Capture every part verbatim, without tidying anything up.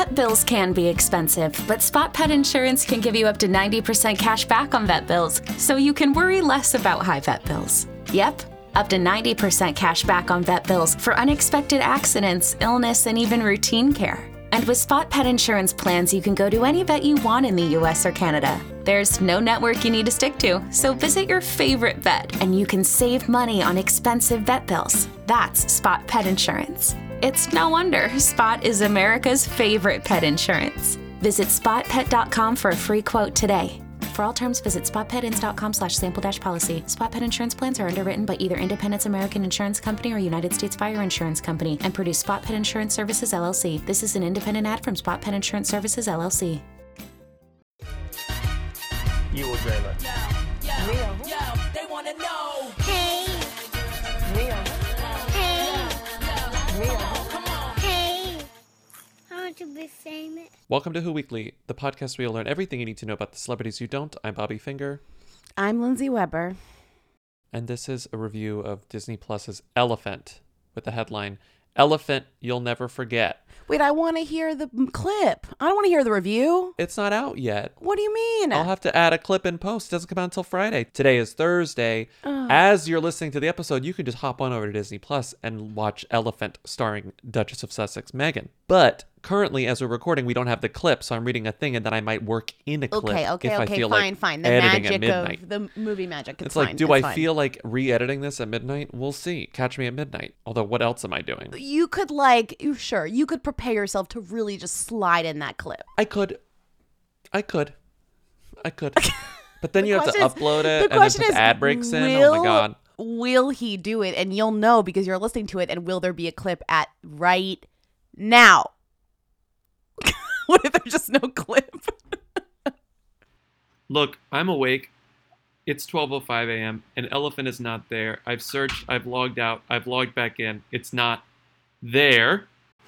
Vet bills can be expensive, but Spot Pet Insurance can give you up to ninety percent cash back on vet bills, so you can worry less about high vet bills. Yep, up to ninety percent cash back on vet bills for unexpected accidents, illness, and even routine care. And with Spot Pet Insurance plans, you can go to any vet you want in the U S or Canada. There's no network you need to stick to, so visit your favorite vet and you can save money on expensive vet bills. That's Spot Pet Insurance. It's no wonder Spot is America's favorite pet insurance. Visit spot pet dot com for a free quote today. For all terms, visit spot pet ins dot com slash sample dash policy. Spot Pet Insurance plans are underwritten by either Independence American Insurance Company or United States Fire Insurance Company and produce Spot Pet Insurance Services, L L C. This is an independent ad from Spot Pet Insurance Services, L L C. You or Drayla? Yo, yo, Real. Yo, they want to know. Hey. Real. Hey. Real. Come on. Hey. I want to be famous. Welcome to Who Weekly, the podcast where you'll learn everything you need to know about the celebrities you don't. I'm Bobby Finger. I'm Lindsay Weber. And this is a review of Disney Plus's Elephant with the headline, Elephant You'll Never Forget. Wait, I want to hear the clip. I don't want to hear the review. It's not out yet. What do you mean? I'll have to add a clip in post. It doesn't come out until Friday. Today is Thursday. Ugh. As you're listening to the episode, you can just hop on over to Disney Plus and watch Elephant starring Duchess of Sussex Meghan. But currently, as we're recording, we don't have the clip, so I'm reading a thing and then I might work in a clip Okay, okay, if I okay, feel fine, like fine. The editing at magic midnight. of the movie magic. It's, It's like, fine. do it's I fine. feel like re-editing this at midnight? We'll see. Catch me at midnight. Although, what else am I doing? You could like, you sure, you could prepare yourself to really just slide in that clip. I could. I could. I could. But then The you have to question is- upload the it and then question put is, the ad breaks in. will- Oh my God. Will he do it? And you'll know because you're listening to it. And will there be a clip at right now? What if there's just no clip? Look, I'm awake. It's twelve oh five a.m. An elephant is not there. I've searched. I've logged out. I've logged back in. It's not there.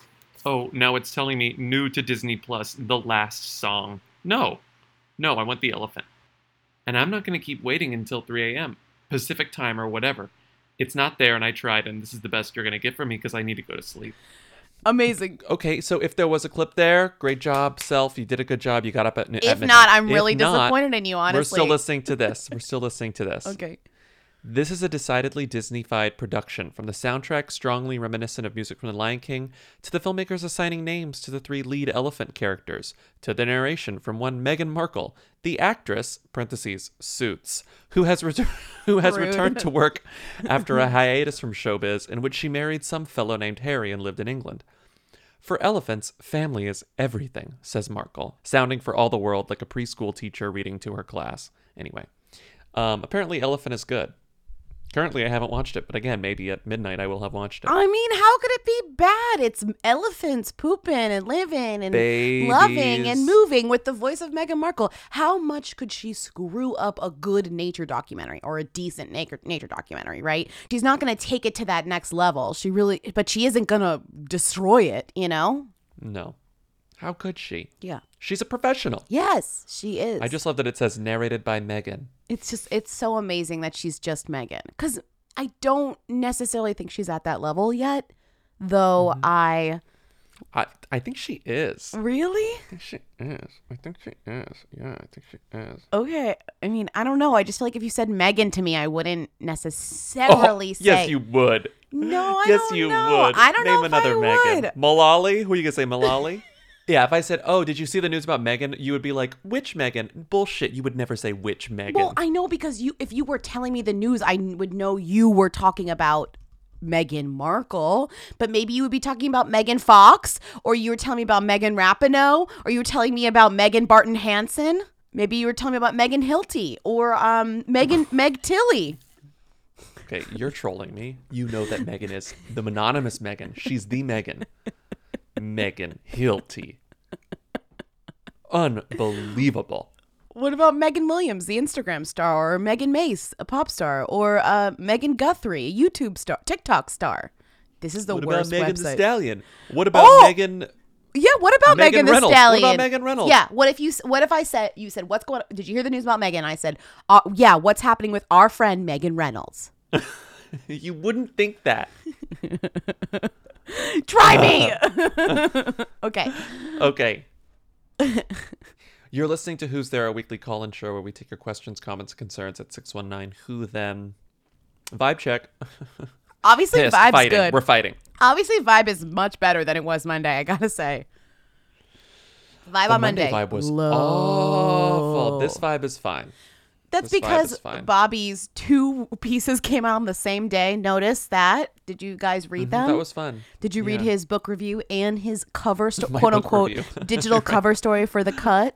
Oh, now it's telling me new to Disney Plus, the last song. No. No, I want the elephant. And I'm not going to keep waiting until three a.m. Pacific time or whatever. It's not there and I tried and this is the best you're going to get from me because I need to go to sleep. Amazing. Okay, so if there was a clip there, great job, self. You did a good job. You got up at, at midnight. If not, I'm If really not, disappointed in you, honestly. We're still listening to this. We're still listening to this. Okay. This is a decidedly Disney-fied production, from the soundtrack strongly reminiscent of music from The Lion King, to the filmmakers assigning names to the three lead elephant characters, to the narration from one Meghan Markle, the actress, parentheses, Suits, who has, re- who has Rude. returned to work after a hiatus from showbiz in which she married some fellow named Harry and lived in England. For elephants, family is everything, says Markle, sounding for all the world like a preschool teacher reading to her class. Anyway, um, apparently Elephant is good. Currently, I haven't watched it, but again, maybe at midnight I will have watched it. I mean, how could it be bad? It's elephants pooping and living and Babies. loving and moving with the voice of Meghan Markle. How much could she screw up a good nature documentary or a decent nature nature documentary, right? She's not going to take it to that next level. She really, but she isn't going to destroy it, you know? No. How could she? Yeah. She's a professional. Yes, she is. I just love that it says narrated by Meghan. It's just, it's so amazing that she's just Meghan. Because I don't necessarily think she's at that level yet, though Mm-hmm. I... I I think she is. Really? I think she is. I think she is. Yeah, I think she is. Okay. I mean, I don't know. I just feel like if you said Meghan to me, I wouldn't necessarily say... Yes, you would. No, I yes, don't you know. would. I don't Name know if another I Meghan. would. Malali? Who are you going to say, Malali? Yeah, if I said, oh, did you see the news about Meghan? You would be like, which Meghan? Bullshit. You would never say which Meghan. Well, I know because you, if you were telling me the news, I would know you were talking about Meghan Markle, but maybe you would be talking about Megan Fox, or you were telling me about Megan Rapinoe, or you were telling me about Megan Barton Hansen. Maybe you were telling me about Megan Hilty or um Megan Meg Tilly. Okay, you're trolling me. You know that Meghan is the mononymous Meghan. She's the Meghan. Megan Hilty. Unbelievable. What about Megan Williams, the Instagram star, or Megan Mace, a pop star, or uh, Megan Guthrie, a YouTube star, TikTok star? This is the What about worst Megan website. Thee Stallion? What about Oh! Megan? Yeah, what about Megan Megan Thee Reynolds. What Stallion? about Megan Reynolds? Yeah, what if you? What if I said you said what's going? Did you hear the news about Megan? I said, uh, yeah, what's happening with our friend Megan Reynolds? You wouldn't think that. Try me. Okay. Okay. You're listening to Who's There, a weekly call-in show where we take your questions, comments, and concerns at six one nine who then. Vibe check. Obviously, Pissed, Vibe's fighting. good. We're fighting. Obviously, Vibe is much better than it was Monday, I gotta say. Vibe The on Monday. vibe was Low. awful. This vibe is fine. That's this vibe because is fine. Bobby's two pieces came out on the same day. Notice that. Did you guys read them? That was fun. Did you read Yeah. his book review and his cover, sto- My quote book unquote, review. digital cover story for The Cut?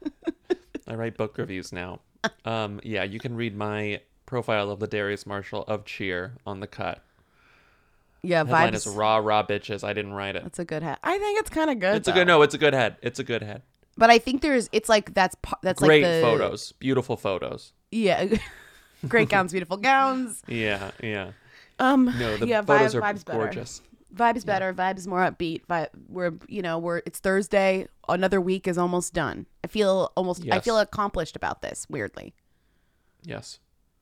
I write book reviews now. Um, yeah, you can read my profile of Ladarius Marshall of Cheer on The Cut. Yeah, Headline Vibes. is raw, raw bitches. I didn't write it. That's a good head. I think it's kind of good. It's a though. good. No, it's a good head. It's a good head. But I think there's. It's like that's pa- that's Great like the photos. Beautiful photos. Yeah, great gowns, beautiful gowns. Yeah, yeah. Um, No, the yeah, photos vibe, are vibes gorgeous. Better. Vibes better. Vibes more upbeat. Vibe, we're you know we're it's Thursday. Another week is almost done. I feel almost. I Yes. feel accomplished about this. Weirdly, Yes.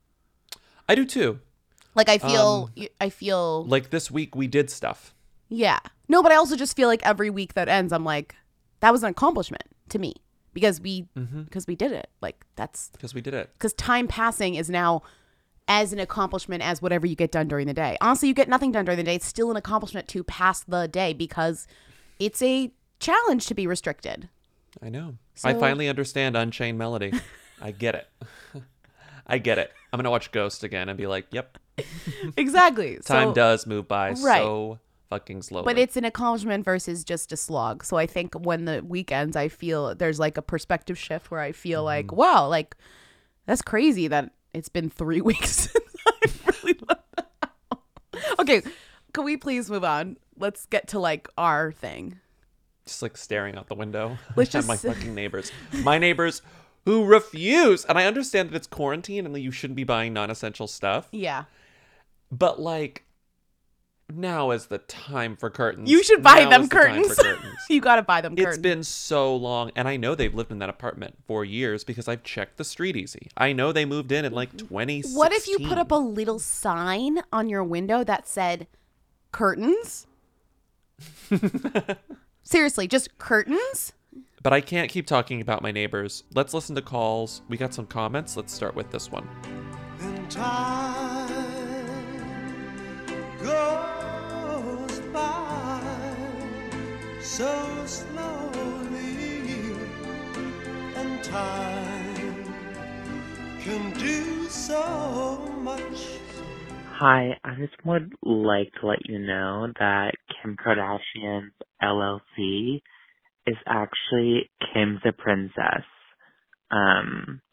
I do too. like I feel. Um, I feel. Like this week we did stuff. Yeah. No, but I also just feel like every week that ends, I'm like, that was an accomplishment to me because we Mm-hmm. because we did it. Like that's Because we did it. because time passing is now as an accomplishment as whatever you get done during the day. Honestly, you get nothing done during the day. It's still an accomplishment to pass the day because it's a challenge to be restricted. I know. I So- finally understand Unchained Melody. I get it. I get it. I'm going to watch Ghost again and be like, yep, Exactly. time So- does move by Right. so fucking slowly. But it's an accomplishment versus just a slog. So I think when the weekends, I feel there's like a perspective shift where I feel like, Mm-hmm. wow, like that's crazy that it's been three weeks since I really left the house. Okay, can we please move on? Let's get to like our thing. just like staring out the window Let's at just my say- fucking neighbors. My neighbors who refuse. And I understand that it's quarantine and that you shouldn't be buying non-essential stuff. Yeah. But like, now is the time for curtains. You should buy Now them is the time curtains. for curtains. You got to buy them It's curtains. been so long, and I know they've lived in that apartment for years because I've checked the street easy. I know they moved in in like twenty sixteen. What if you put up a little sign on your window that said curtains? Seriously, just curtains? But I can't keep talking about my neighbors. Let's listen to calls. We got some comments. Let's start with this one. And time goes by so slowly, and time can do so much. Hi, I just would like to let you know that Kim Kardashian's L L C is actually Kim's a Princess. Um,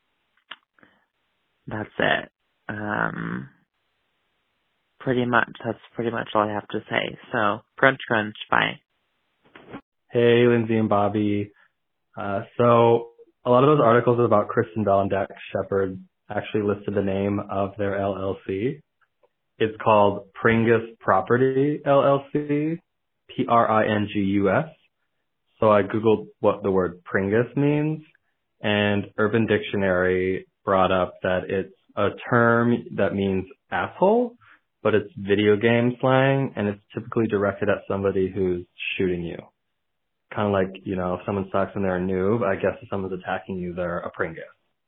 that's it. Um, pretty much, that's pretty much all I have to say. So, crunch crunch, bye. Hey, Lindsay and Bobby. Uh, so a lot of those articles about Kristen Bell and Dax Shepard actually listed the name of their L L C. It's called Pringus Property L L C, P R I N G U S. So I Googled what the word Pringus means, and Urban Dictionary brought up that it's a term that means asshole, but it's video game slang, and it's typically directed at somebody who's shooting you. Kind of like, you know, if someone sucks and they're a noob, I guess if someone's attacking you, they're a Pringus.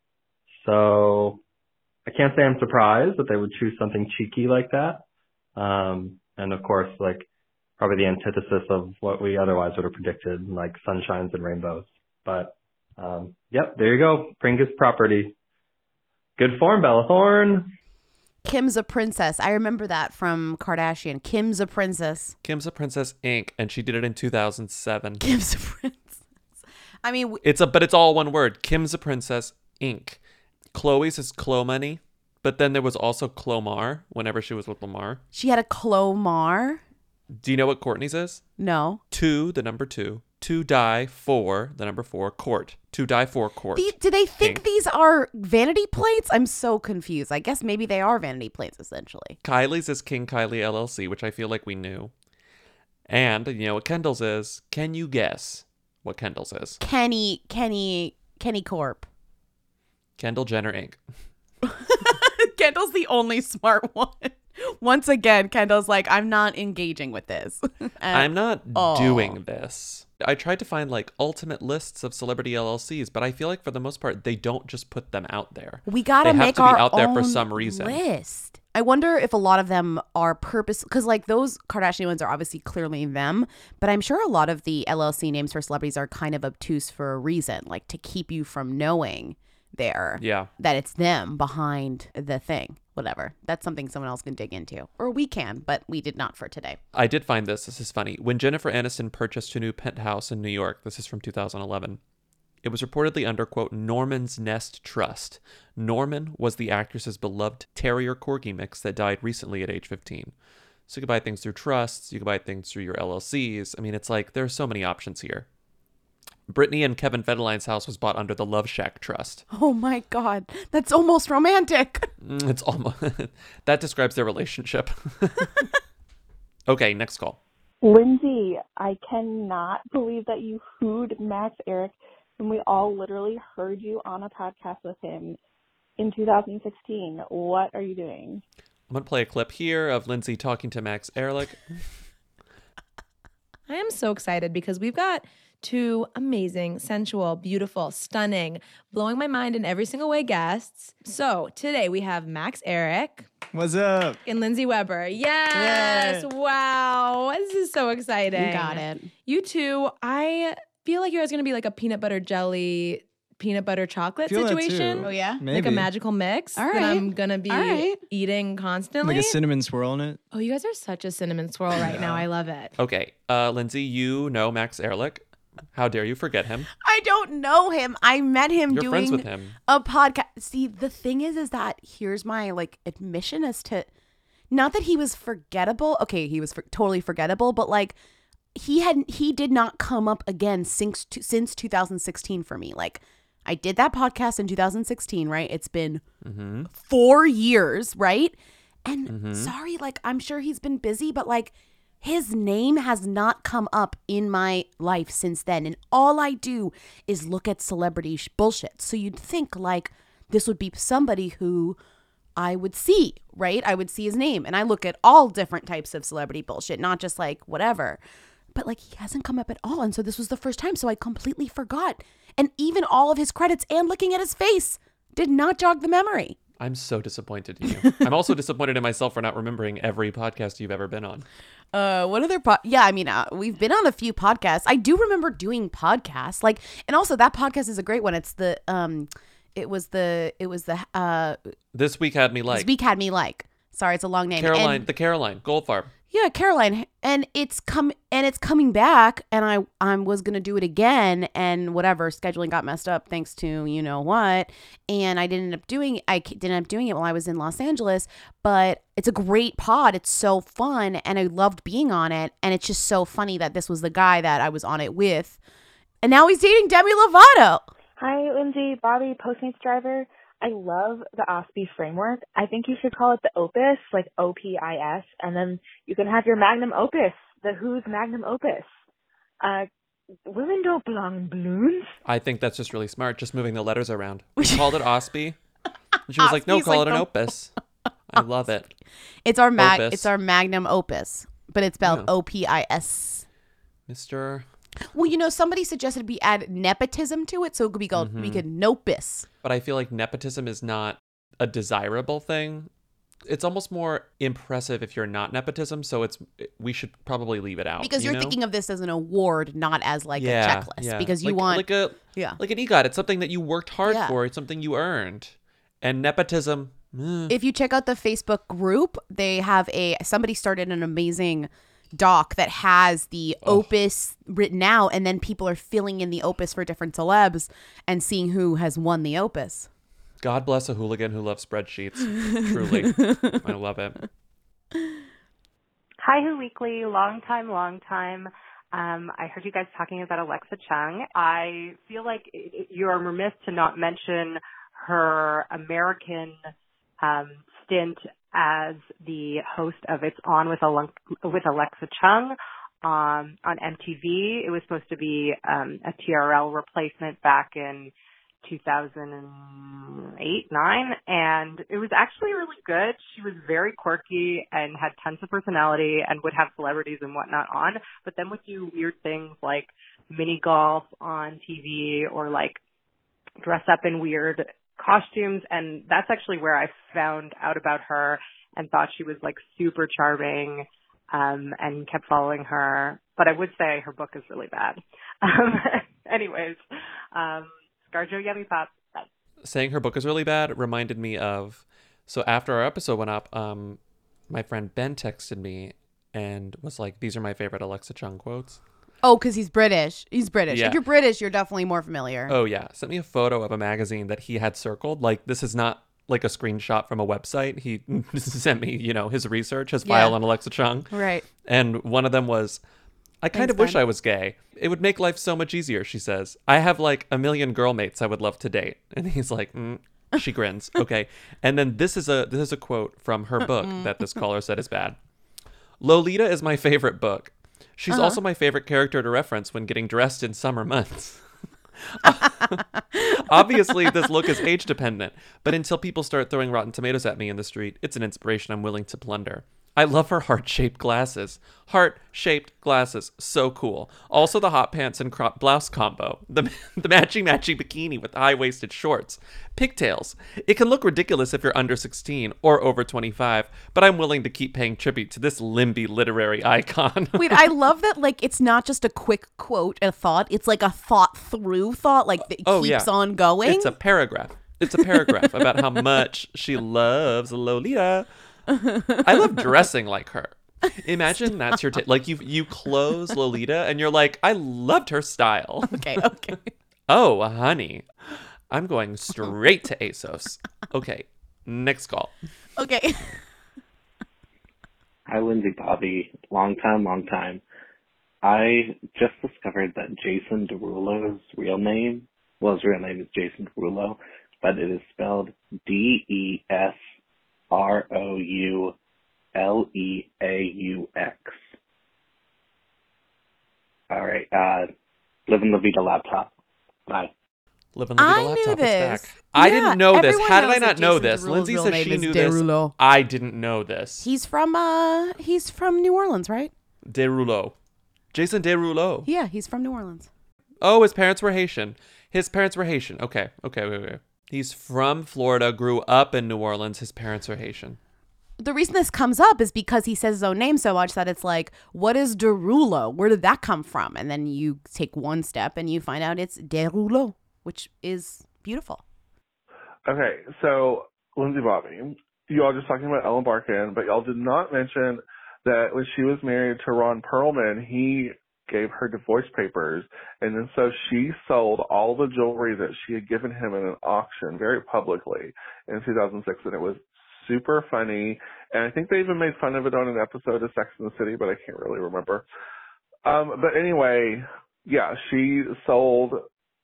So I can't say I'm surprised that they would choose something cheeky like that. Um, and of course, like probably the antithesis of what we otherwise would have predicted, like sunshines and rainbows. But, um, yep, there you go. Pringus Property. Good form, Bella Thorne. Kim's a princess. I remember that from Kardashian. Kim's a princess. Kim's a Princess Incorporated, and she did it in two thousand seven. Kim's a princess. I mean, w- It's a, but it's all one word. Kim's a Princess Incorporated. Chloe's is Clomany, but then there was also Clomar whenever she was with Lamar. she had a Clomar. Do you know what Courtney's is? No. Two, the number two. Two die four, the number four. Court. Two die four. Court. The, do they think King. these are vanity plates? I'm so confused. I guess maybe they are vanity plates, essentially. Kylie's is King Kylie L L C, which I feel like we knew. And you know what Kendall's is? Can you guess what Kendall's is? Kenny, Kenny, Kenny Corp. Kendall Jenner Incorporated. Kendall's the only smart one. Once again, Kendall's like, I'm not engaging with this. I'm not all. doing this. I tried to find like ultimate lists of celebrity L L Cs, but I feel like for the most part, they don't just put them out there. We gotta They have make to be our out there for own some reason. list. I wonder if a lot of them are purpose, because like those Kardashian ones are obviously clearly them, but I'm sure a lot of the L L C names for celebrities are kind of obtuse for a reason, like to keep you from knowing there Yeah. that it's them behind the thing. Whatever. That's something someone else can dig into, or we can, but we did not for today. I did find this. This is funny. When Jennifer Aniston purchased her new penthouse in New York, this is from two thousand eleven, it was reportedly under, quote, Norman's Nest Trust. Norman was the actress's beloved terrier corgi mix that died recently at age fifteen. So you can buy things through trusts. You can buy things through your L L Cs. I mean, it's like there are so many options here. Brittany and Kevin Federline's house was bought under the Love Shack Trust. Oh my God. That's almost romantic. Mm, It's almost that describes their relationship. Okay, next call. Lindsay, I cannot believe that you hooed Max Eric and we all literally heard you on a podcast with him in two thousand sixteen. What are you doing? I'm going to play a clip here of Lindsay talking to Max Ehrlich. I am so excited because we've got two amazing, sensual, beautiful, stunning, blowing my mind in every single way guests. So today we have Max Eric. What's up? And Lindsay Weber. Yes. Yay. Wow. This is so exciting. You got it. You two, I feel like you guys are going to be like a peanut butter jelly, peanut butter chocolate Feel that situation. too. Oh, yeah? Like a Maybe. magical mix All that right. I'm going to be All right. eating constantly. Like a cinnamon swirl in it. Oh, you guys are such a cinnamon swirl right now. I love it. Okay, uh, Lindsay, you know Max Ehrlich. How dare you forget him? I don't know him. I met him You're doing friends with him. a podcast. See, the thing is, is that here's my like admission as to, not that he was forgettable. Okay, he was for, totally forgettable, but like he had he did not come up again since since two thousand sixteen for me. Like I did that podcast in two thousand sixteen, right? It's been Mm-hmm. four years, right? And Mhm. sorry, like I'm sure he's been busy, but like his name has not come up in my life since then. And all I do is look at celebrity sh- bullshit. So you'd think like this would be somebody who I would see, right? I would see his name. And I look at all different types of celebrity bullshit, not just like whatever. But like he hasn't come up at all. And so this was the first time. So I completely forgot. And even all of his credits and looking at his face did not jog the memory. I'm so disappointed in you. I'm also disappointed in myself for not remembering every podcast you've ever been on. Uh, what other po- yeah, I mean, uh, we've been on a few podcasts. I do remember doing podcasts, like, and also that podcast is a great one. It's the um, it was the it was the uh, This week had me like this week had me like. Sorry, it's a long name. Caroline, And- the Caroline Goldfarb. yeah, Caroline, and it's come and it's coming back, and I I was gonna do it again, and whatever scheduling got messed up thanks to you know what, and I didn't end up doing I didn't end up doing it while I was in Los Angeles, but it's a great pod. It's so fun, and I loved being on it, and it's just so funny that this was the guy that I was on it with, and now he's dating Demi Lovato. Hi, Lindsay, Bobby, Postmates driver. I love the OSPI framework. I think you should call it the Opus, like O P I S, and then you can have your magnum opus, the Who's magnum opus. Uh, women don't belong in balloons. I think that's just really smart, just moving the letters around. We called it OSPI. And she was like, no, Ospi's call like it an the- opus. I love it. It's our mag. Opus. It's our magnum opus, but it's spelled Yeah. O P I S. Mister Well, you know, somebody suggested we add nepotism to it, so it could be called we Mhm. could nopus. But I feel like nepotism is not a desirable thing. It's almost more impressive if you're not nepotism, so it's we should probably leave it out. Because you you're know? thinking of this as an award, not as like yeah, a checklist. yeah. Because you Like- want like a yeah. like an EGOT. It's something that you worked hard Yeah. for. It's something you earned. And nepotism. eh. If you check out the Facebook group, they have a somebody started an amazing doc that has the Oh. opus written out, and then people are filling in the opus for different celebs and seeing who has won the opus. God bless a hooligan who loves spreadsheets. Truly, I love it. Hi, Who Weekly. Long time, long time. Um, I heard you guys talking about Alexa Chung. I feel like it, it, you're remiss to not mention her American um, stint as the host of It's On with, Ale- with Alexa Chung um, on M T V. It was supposed to be um, a T R L replacement back in two thousand eight, nine, and it was actually really good. She was very quirky and had tons of personality and would have celebrities and whatnot on, but then would do weird things like mini golf on T V or like dress up in weird costumes, and that's actually where I found out about her and thought she was like super charming, um, and kept following her. But I would say her book is really bad. Um, anyways, um, ScarJo Yummy Pop. Bye. Saying her book is really bad reminded me of, so after our episode went up, um, my friend Ben texted me and was like, these are my favorite Alexa Chung quotes. Oh, because he's British. He's British. Yeah. If you're British, you're definitely more familiar. Oh, yeah. Sent me a photo of a magazine that he had circled. Like, this is not like a screenshot from a website. He sent me, you know, his research, his file Yeah. on Alexa Chung. Right. And one of them was, I kind Thanks, of wish Ben. I was gay. It would make life so much easier, she says. I have like a million girl mates I would love to date. And he's like, mm. She grins. Okay. And then this is a this is a quote from her book that this caller said is bad. Lolita is my favorite book. She's Uh-huh. also my favorite character to reference when getting dressed in summer months. Obviously, this look is age dependent, but until people start throwing Rotten Tomatoes at me in the street, it's an inspiration I'm willing to plunder. I love her heart-shaped glasses. Heart-shaped glasses. So cool. Also the hot pants and crop blouse combo. The, the matchy-matchy bikini with high-waisted shorts. Pigtails. It can look ridiculous if you're under sixteen or over twenty-five, but I'm willing to keep paying tribute to this limby literary icon. Wait, I love that, like, it's not just a quick quote, a thought. It's like a thought-through thought, like, that Oh, keeps yeah. on going. It's a paragraph. It's a paragraph about how much she loves Lolita. I love dressing like her. Imagine that's your t- like you you close Lolita and you're like, I loved her style. Okay, okay. Oh, honey, I'm going straight to ASOS. Okay, next call. Okay. Hi, Lindsay Bobby. Long time, long time. I just discovered that Jason Derulo's real name, well, his real name is Jason Derulo, but it is spelled D E S R O U L E A U X. All right. Uh, live in La Vida laptop. Bye. Live in La Vida I knew laptop. It's this. back. I Yeah, didn't know this. everyone How did I knows not that know Jason this? Derulo's Lindsay real says name she is knew this. Derulo. I didn't know this. He's from, uh, he's from New Orleans, right? Derulo. Jason Derulo. Yeah, he's from New Orleans. Oh, his parents were Haitian. His parents were Haitian. Okay, okay, wait, wait. He's from Florida, grew up in New Orleans. His parents are Haitian. The reason this comes up is because he says his own name so much that it's like, what is Derulo? Where did that come from? And then you take one step and you find out it's Derulo, which is beautiful. Okay, so Lindsay Bobby, you all just talking about Ellen Barkin, but y'all did not mention that when she was married to Ron Perlman, he gave her divorce papers, and then so she sold all the jewelry that she had given him in an auction very publicly in two thousand six, and it was super funny, and I think they even made fun of it on an episode of Sex and the City, but I can't really remember. Um, but anyway, yeah, she sold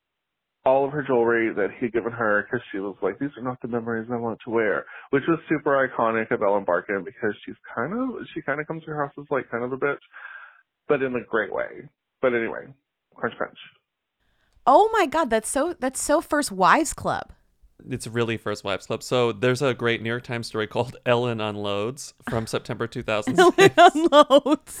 all of her jewelry that he had given her because she was like, these are not the memories I want to wear, which was super iconic of Ellen Barkin because she's kind of, she kind of comes across as like kind of a bitch, but in a great way. But anyway, crunch, crunch. Oh my God, that's so, that's so First Wives Club. It's really First Wives Club. So there's a great New York Times story called Ellen Unloads from September two thousand six. Ellen Unloads.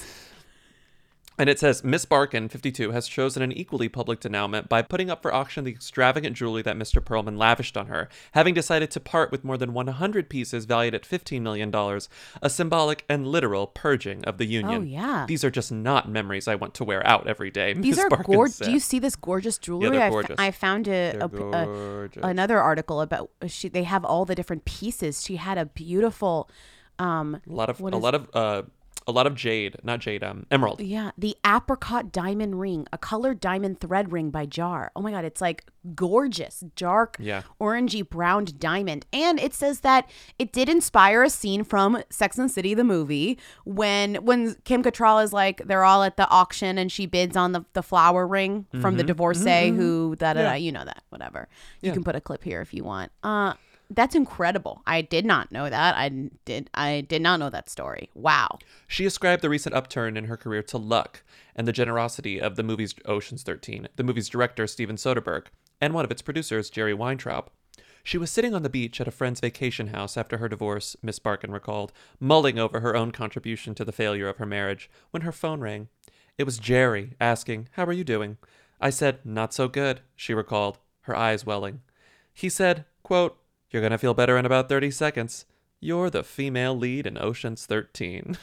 And it says, Miss Barkin, fifty-two, has chosen an equally public denouement by putting up for auction the extravagant jewelry that Mister Perlman lavished on her, having decided to part with more than one hundred pieces valued at fifteen million dollars, a symbolic and literal purging of the union. Oh, yeah. These are just not memories I want to wear out every day, These Miss are Barkin gorgeous. said. Do you see this gorgeous jewelry? they're I f- gorgeous. I found a, They're a- a- gorgeous. another article about she. They have all the different pieces. She had a beautiful, um, A lot of, what a is- lot of, uh, a lot of jade, not jade, um, emerald. yeah, the apricot diamond ring, a colored diamond thread ring by Jar. Oh my God, it's like gorgeous, dark, Yeah. orangey browned diamond. And it says that it did inspire a scene from Sex and the City, the movie, when when Kim Cattrall is like, they're all at the auction and she bids on the, the flower ring from the Mhm. divorcee Mhm. who, da da da, Yeah. you know that, whatever. Yeah. You can put a clip here if you want. Uh, That's incredible. I did not know that. I did I did not know that story. Wow. She ascribed the recent upturn in her career to luck and the generosity of the movie's Ocean's thirteen, the movie's director, Steven Soderbergh. and one of its producers, Jerry Weintraub. She was sitting on the beach at a friend's vacation house after her divorce, Miss Barkin recalled, mulling over her own contribution to the failure of her marriage, when her phone rang. It was Jerry, asking, "How are you doing?" I said, "Not so good," she recalled, her eyes welling. He said, quote, "You're going to feel better in about thirty seconds. You're the female lead in Ocean's thirteen.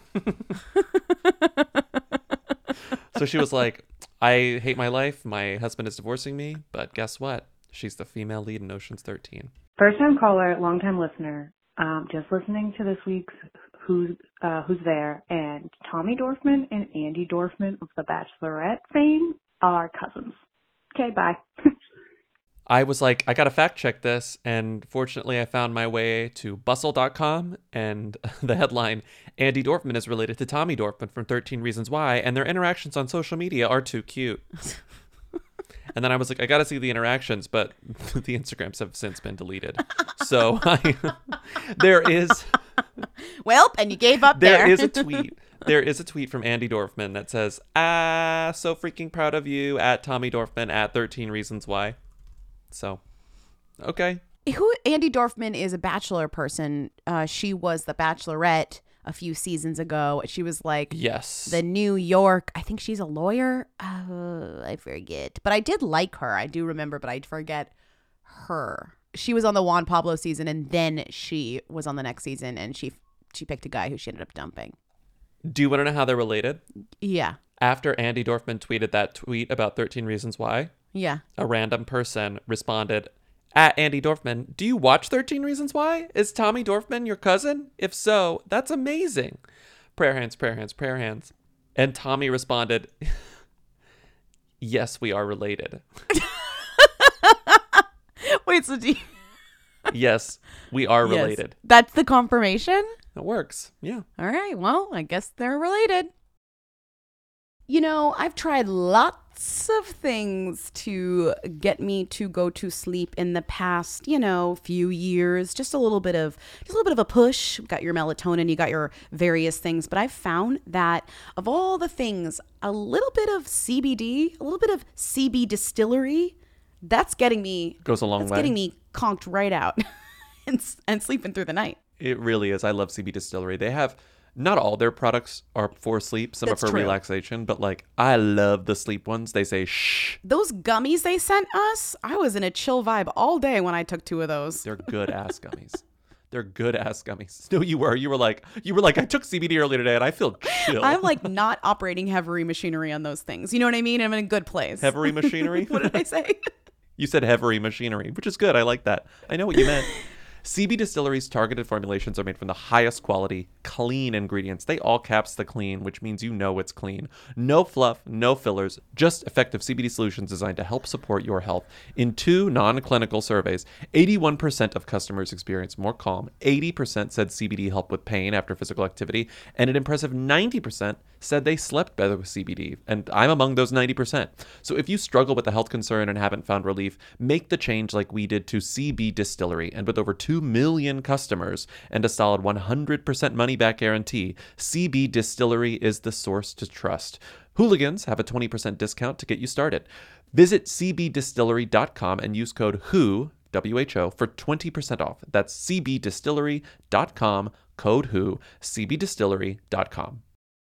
So she was like, "I hate my life. My husband is divorcing me. But guess what? She's the female lead in Ocean's thirteen. First time caller, long time listener. Um, just listening to this week's Who's uh, Who's There, and Tommy Dorfman and Andy Dorfman of The Bachelorette fame are cousins. Okay, bye. I was like, I got to fact check this. And fortunately, I found my way to bustle dot com and the headline, Andy Dorfman is related to Tommy Dorfman from thirteen Reasons Why, and their interactions on social media are too cute. And then I was like, I got to see the interactions, but the Instagrams have since been deleted. So I, there is... Well, and you gave up there. There is a tweet. There is a tweet from Andy Dorfman that says, "Ah, so freaking proud of you," at Tommy Dorfman at thirteen Reasons Why. So, okay. Who Andy Dorfman is a Bachelor person. Uh, she was the Bachelorette a few seasons ago. She was like, yes, the New York. I think she's a lawyer. Uh, I forget, but I did like her. I do remember, but I forget her. She was on the Juan Pablo season, and then she was on the next season, and she she picked a guy who she ended up dumping. Do you want to know how they're related? Yeah. After Andy Dorfman tweeted that tweet about thirteen Reasons Why, yeah, a random person responded, at Andy Dorfman, "Do you watch thirteen Reasons Why? Is Tommy Dorfman your cousin? If so, that's amazing. Prayer hands, prayer hands, prayer hands." And Tommy responded, "Yes, we are related." Wait, so do you... Yes, we are Yes. related. That's the confirmation? It works, yeah. All right, well, I guess they're related. You know, I've tried lots of things to get me to go to sleep in the past, you know, few years. Just a little bit of, just a little bit of a push. You got your melatonin, you got your various things. But I've found that of all the things, a little bit of C B D, a little bit of C B distillery, that's getting me Goes a long that's way. getting me conked right out and and sleeping through the night. It really is. I love C B Distillery. They have, not all their products are for sleep. Some That's are for true. relaxation, but like, I love the sleep ones. They say, shh. Those gummies they sent us, I was in a chill vibe all day when I took two of those. They're good ass gummies. They're good ass gummies. No, you were. You were like, you were like, I took C B D earlier today and I feel chill. I'm like not operating heavy machinery on those things. You know what I mean? I'm in a good place. Heavy machinery? What did I say? You said heavy machinery, which is good. I like that. I know what you meant. C B Distillery's targeted formulations are made from the highest quality, clean ingredients. They all caps the clean, which means you know it's clean. No fluff, no fillers, just effective C B D solutions designed to help support your health. In two non-clinical surveys, eighty-one percent of customers experienced more calm, eighty percent said C B D helped with pain after physical activity, and an impressive ninety percent said they slept better with C B D. And I'm among those ninety percent. So if you struggle with a health concern and haven't found relief, make the change like we did to C B Distillery. And with over two million customers and a solid one hundred percent money back guarantee, C B Distillery is the source to trust. Hooligans have a twenty percent discount to get you started. Visit c b distillery dot com and use code W H O, W H O, for twenty percent off. That's c b distillery dot com, code W H O, c b distillery dot com.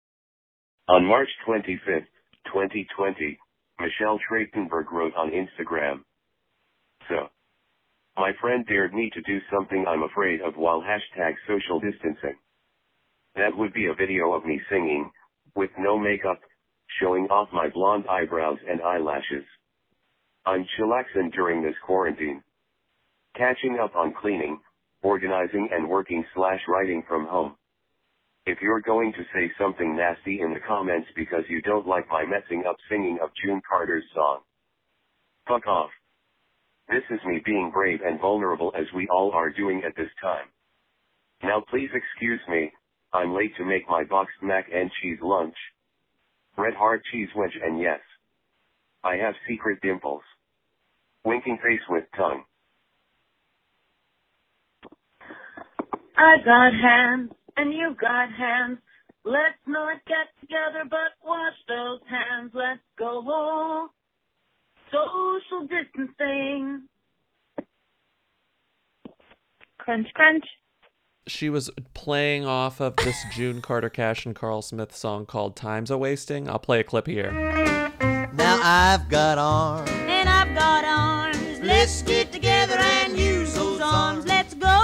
On March twenty-fifth, twenty twenty, Michelle Trachtenberg wrote on Instagram, "So, my friend dared me to do something I'm afraid of while hashtag social distancing. That would be a video of me singing, with no makeup, showing off my blonde eyebrows and eyelashes. I'm chillaxing during this quarantine. Catching up on cleaning, organizing and working slash writing from home. If you're going to say something nasty in the comments because you don't like my messing up singing of June Carter's song, fuck off. This is me being brave and vulnerable as we all are doing at this time. Now please excuse me, I'm late to make my boxed mac and cheese lunch. Red hard cheese wedge and yes, I have secret dimples. Winking face with tongue. I got hands, and you got hands. Let's not get together, but wash those hands. Let's go. social distancing. Crunch, crunch. She was playing off of this June Carter Cash and Carl Smith song called Time's a Wasting. I'll play a clip here. Now I've got arms. And I've got arms. Let's get together and use those arms. Let's go.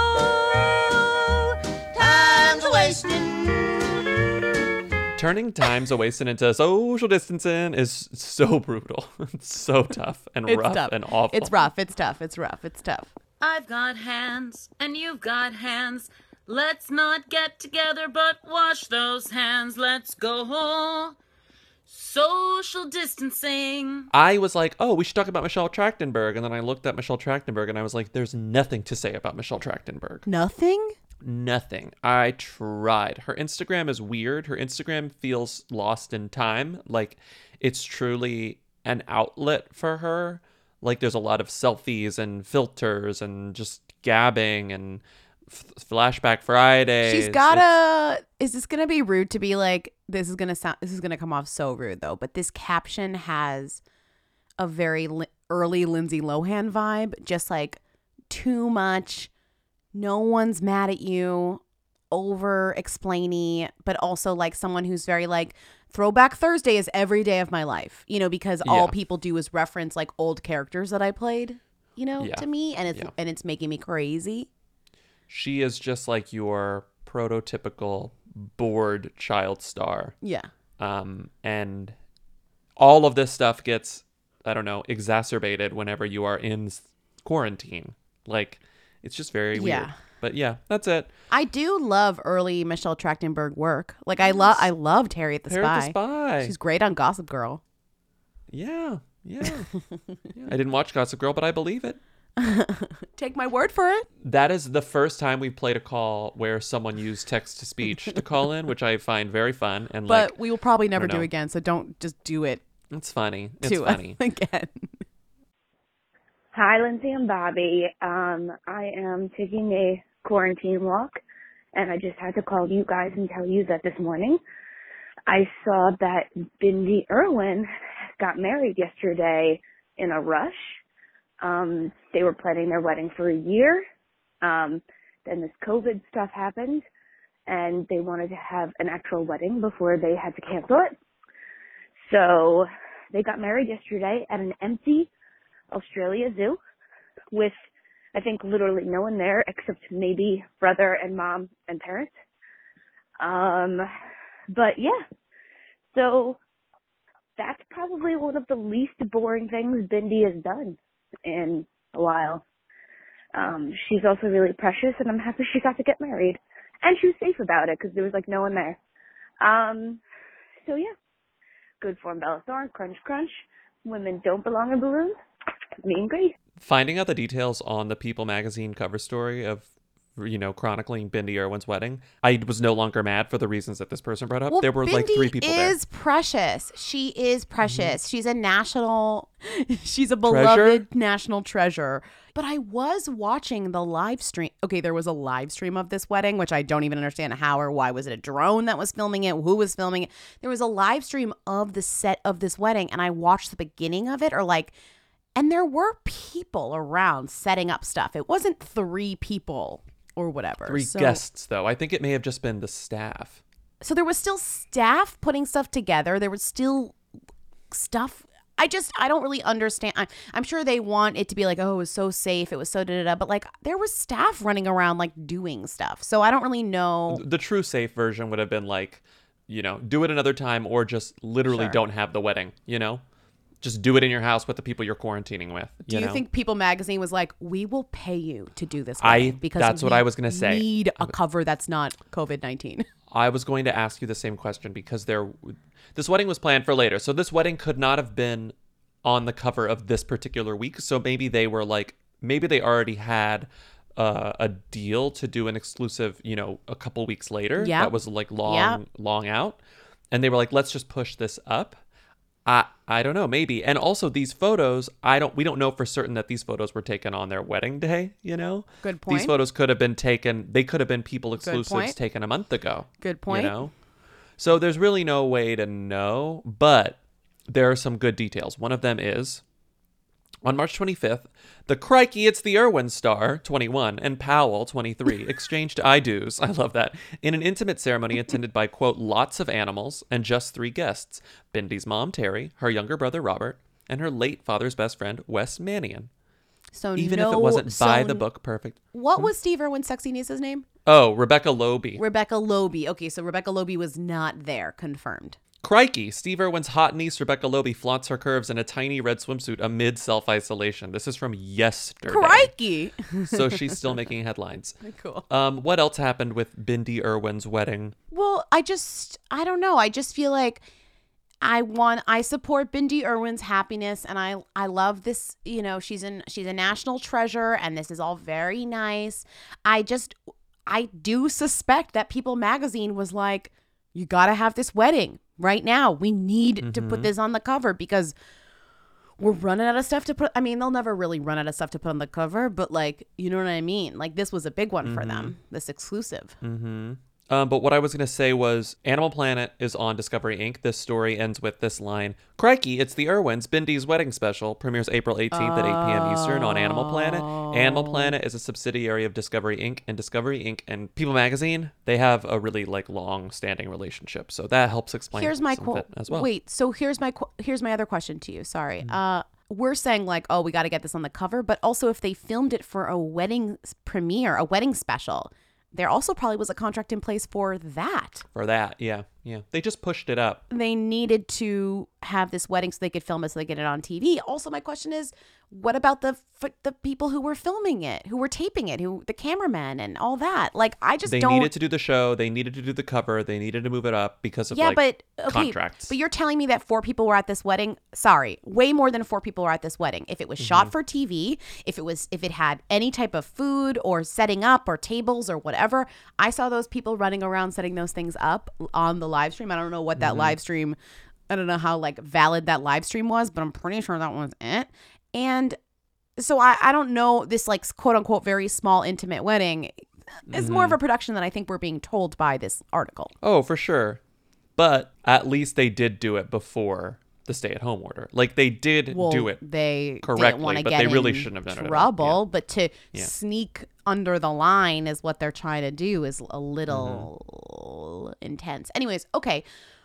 Time's a wasting. Turning Time's a Wasting into social distancing is so brutal. It's so tough and It's rough tough. and awful. It's rough. It's tough. It's rough. It's tough. I've got hands and you've got hands. Let's not get together but wash those hands. Let's go. Social distancing. I was like, oh, we should talk about Michelle Trachtenberg. And then I looked at Michelle Trachtenberg and I was like, there's nothing to say about Michelle Trachtenberg. Nothing? Nothing. I tried. Her Instagram is weird. Her Instagram feels lost in time. Like it's truly an outlet for her. Like there's a lot of selfies and filters and just gabbing and f- flashback Fridays. She's gotta. Is this gonna be rude to be like? This is gonna sound. This is gonna come off so rude though. But this caption has a very li- early Lindsay Lohan vibe. Just like too much. No one's mad at you. Over explaining, but also like someone who's very like Throwback Thursday is every day of my life. You know, because all Yeah. people do is reference like old characters that I played. You know, Yeah. to me, and it's Yeah. and it's making me crazy. She is just like your prototypical bored child star. Yeah. Um, and all of this stuff gets, I don't know, exacerbated whenever you are in s- quarantine. Like, it's just very weird. Yeah. But yeah, that's it. I do love early Michelle Trachtenberg work. Like I love, I loved Harriet the Harriet Spy. the Spy. She's great on Gossip Girl. Yeah, yeah. yeah. I didn't watch Gossip Girl, but I believe it. Take my word for it. That is the first time we've played a call where someone used text to speech to call in, which I find very fun. And But like, we will probably I never don't do know. again. So don't just do it. It's funny. It's to funny. us again. Hi, Lindsay and Bobby. Um, I am taking a quarantine walk, and I just had to call you guys and tell you that this morning I saw that Bindi Irwin got married yesterday in a rush. Um, they were planning their wedding for a year. Um, then this COVID stuff happened, and they wanted to have an actual wedding before they had to cancel it. So they got married yesterday at an empty Australia Zoo with, I think, literally no one there except maybe brother and mom and parents. Um, but yeah, so that's probably one of the least boring things Bindi has done in a while. Um, she's also really precious, and I'm happy she got to get married. And she was safe about it because there was like no one there. Um, so yeah, good form, Bella Thorne, crunch, crunch. Women don't belong in balloons. Me and Grace. Finding out the details on the People magazine cover story of, you know, chronicling Bindi Irwin's wedding, I was no longer mad for the reasons that this person brought up. Well, there were like Bindi three people there. is precious. She is precious. Mm-hmm. She's a national, she's a beloved national treasure. But I was watching the live stream. Okay, there was a live stream of this wedding, which I don't even understand how or why. Was it a drone that was filming it? Who was filming it? There was a live stream of the set of this wedding, and I watched the beginning of it, or like, and there were people around setting up stuff. It wasn't three people or whatever. Three So- guests, though. I think it may have just been the staff. So there was still staff putting stuff together. There was still stuff. I just, I don't really understand. I, I'm sure they want it to be like, oh, it was so safe. It was so da da da. But like, there was staff running around like doing stuff. So I don't really know. The true safe version would have been like, you know, do it another time or just literally Sure. don't have the wedding, you know? Just do it in your house with the people you're quarantining with. Do you know? think People Magazine was like, we will pay you to do this I- wedding because that's what we I was gonna say. Need a cover that's not COVID nineteen. I was going to ask you the same question because there, this wedding was planned for later. So this wedding could not have been on the cover of this particular week. So maybe they were like, maybe they already had uh, a deal to do an exclusive, you know, a couple weeks later. Yeah. That was like long, Yeah. long out. And they were like, let's just push this up. I I don't know, maybe. And also these photos, I don't we don't know for certain that these photos were taken on their wedding day, you know? Good point. These photos could have been taken, they could have been people exclusives point. taken a month ago. Good point. You know? So there's really no way to know, but there are some good details. One of them is On March twenty-fifth, the Crikey It's the Irwin star, twenty-one, and Powell, twenty-three, exchanged I-do's, I love that, in an intimate ceremony attended by, quote, lots of animals and just three guests, Bindi's mom, Terry, her younger brother, Robert, and her late father's best friend, Wes Mannion. So Even no, if it wasn't so by the book perfect. What was Steve Irwin's sexy niece's name? Oh, Rebecca Loebe. Rebecca Loebe. Okay, so Rebecca Loebe was not there. Confirmed. Crikey, Steve Irwin's hot niece, Rebecca Loebe, flaunts her curves in a tiny red swimsuit amid self-isolation. This is from yesterday. Crikey! So she's still making headlines. Cool. Um, what else happened with Bindi Irwin's wedding? Well, I just, I don't know. I just feel like I want, I support Bindi Irwin's happiness, and I, I love this. You know, she's in, she's a national treasure, and this is all very nice. I just, I do suspect that People Magazine was like, you got to have this wedding right now. We need mm-hmm. to put this on the cover because we're running out of stuff to put. I mean, they'll never really run out of stuff to put on the cover, but like, you know what I mean? Like, this was a big one mm-hmm. for them, this exclusive. Mm-hmm. Um, but what I was going to say was Animal Planet is on Discovery Incorporated. This story ends with this line. Crikey, it's the Irwins. Bindi's wedding special premieres April eighteenth at eight p.m. Eastern on Animal Planet. Animal Planet is a subsidiary of Discovery Incorporated, and Discovery Incorporated and People Magazine, they have a really like long-standing relationship. So that helps explain here's my some qu- of it as well. Wait, so here's my qu- here's my other question to you. Sorry. Mm-hmm. Uh, we're saying like, oh, we got to get this on the cover, but also if they filmed it for a wedding premiere, a wedding special, there also probably was a contract in place for that. For that, yeah, yeah. They just pushed it up. They needed to have this wedding so they could film it so they get it on T V. Also, my question is, what about the the people who were filming it, who were taping it, who the cameramen and all that? Like, I just they don't. They needed to do the show. They needed to do the cover. They needed to move it up because of yeah, like but, okay, contracts. But you're telling me that four people were at this wedding? Sorry, way more than four people were at this wedding. If it was mm-hmm. shot for T V, if it was, if it had any type of food or setting up or tables or whatever, I saw those people running around setting those things up on the live stream. I don't know what that mm-hmm. live stream. I don't know how like valid that live stream was, but I'm pretty sure that was it. And so I, I don't know, this like quote unquote very small intimate wedding is mm-hmm. more of a production than I think we're being told by this article. Oh, for sure. But at least they did do it before the stay-at-home order. Like they did well, do it they correctly, but they really shouldn't have done trouble, it. Trouble, yeah. But to yeah. sneak under the line is what they're trying to do is a little mm-hmm. intense. Anyways, okay.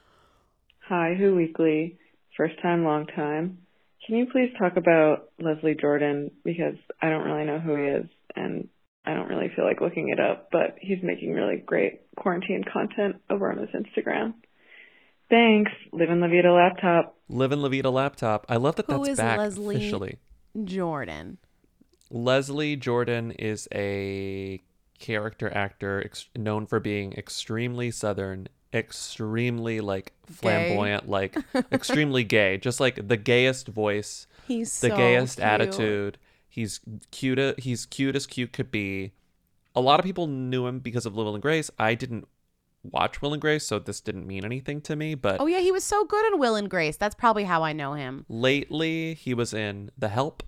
Hi, Who Weekly. First time, long time. Can you please talk about Leslie Jordan? Because I don't really know who he is, and I don't really feel like looking it up, but he's making really great quarantine content over on his Instagram. Thanks. Live in La Vida Laptop. Live in La Vida Laptop. I love that who that's is back Leslie officially. Jordan. Leslie Jordan is a character actor ex- known for being extremely Southern, extremely like flamboyant, gay. like extremely gay, just like the gayest voice. He's the so gayest cute. attitude. He's cute. He's cute as cute could be. A lot of people knew him because of Will and Grace. I didn't watch Will and Grace, so this didn't mean anything to me. But oh yeah, he was so good in Will and Grace. That's probably how I know him. Lately, he was in The Help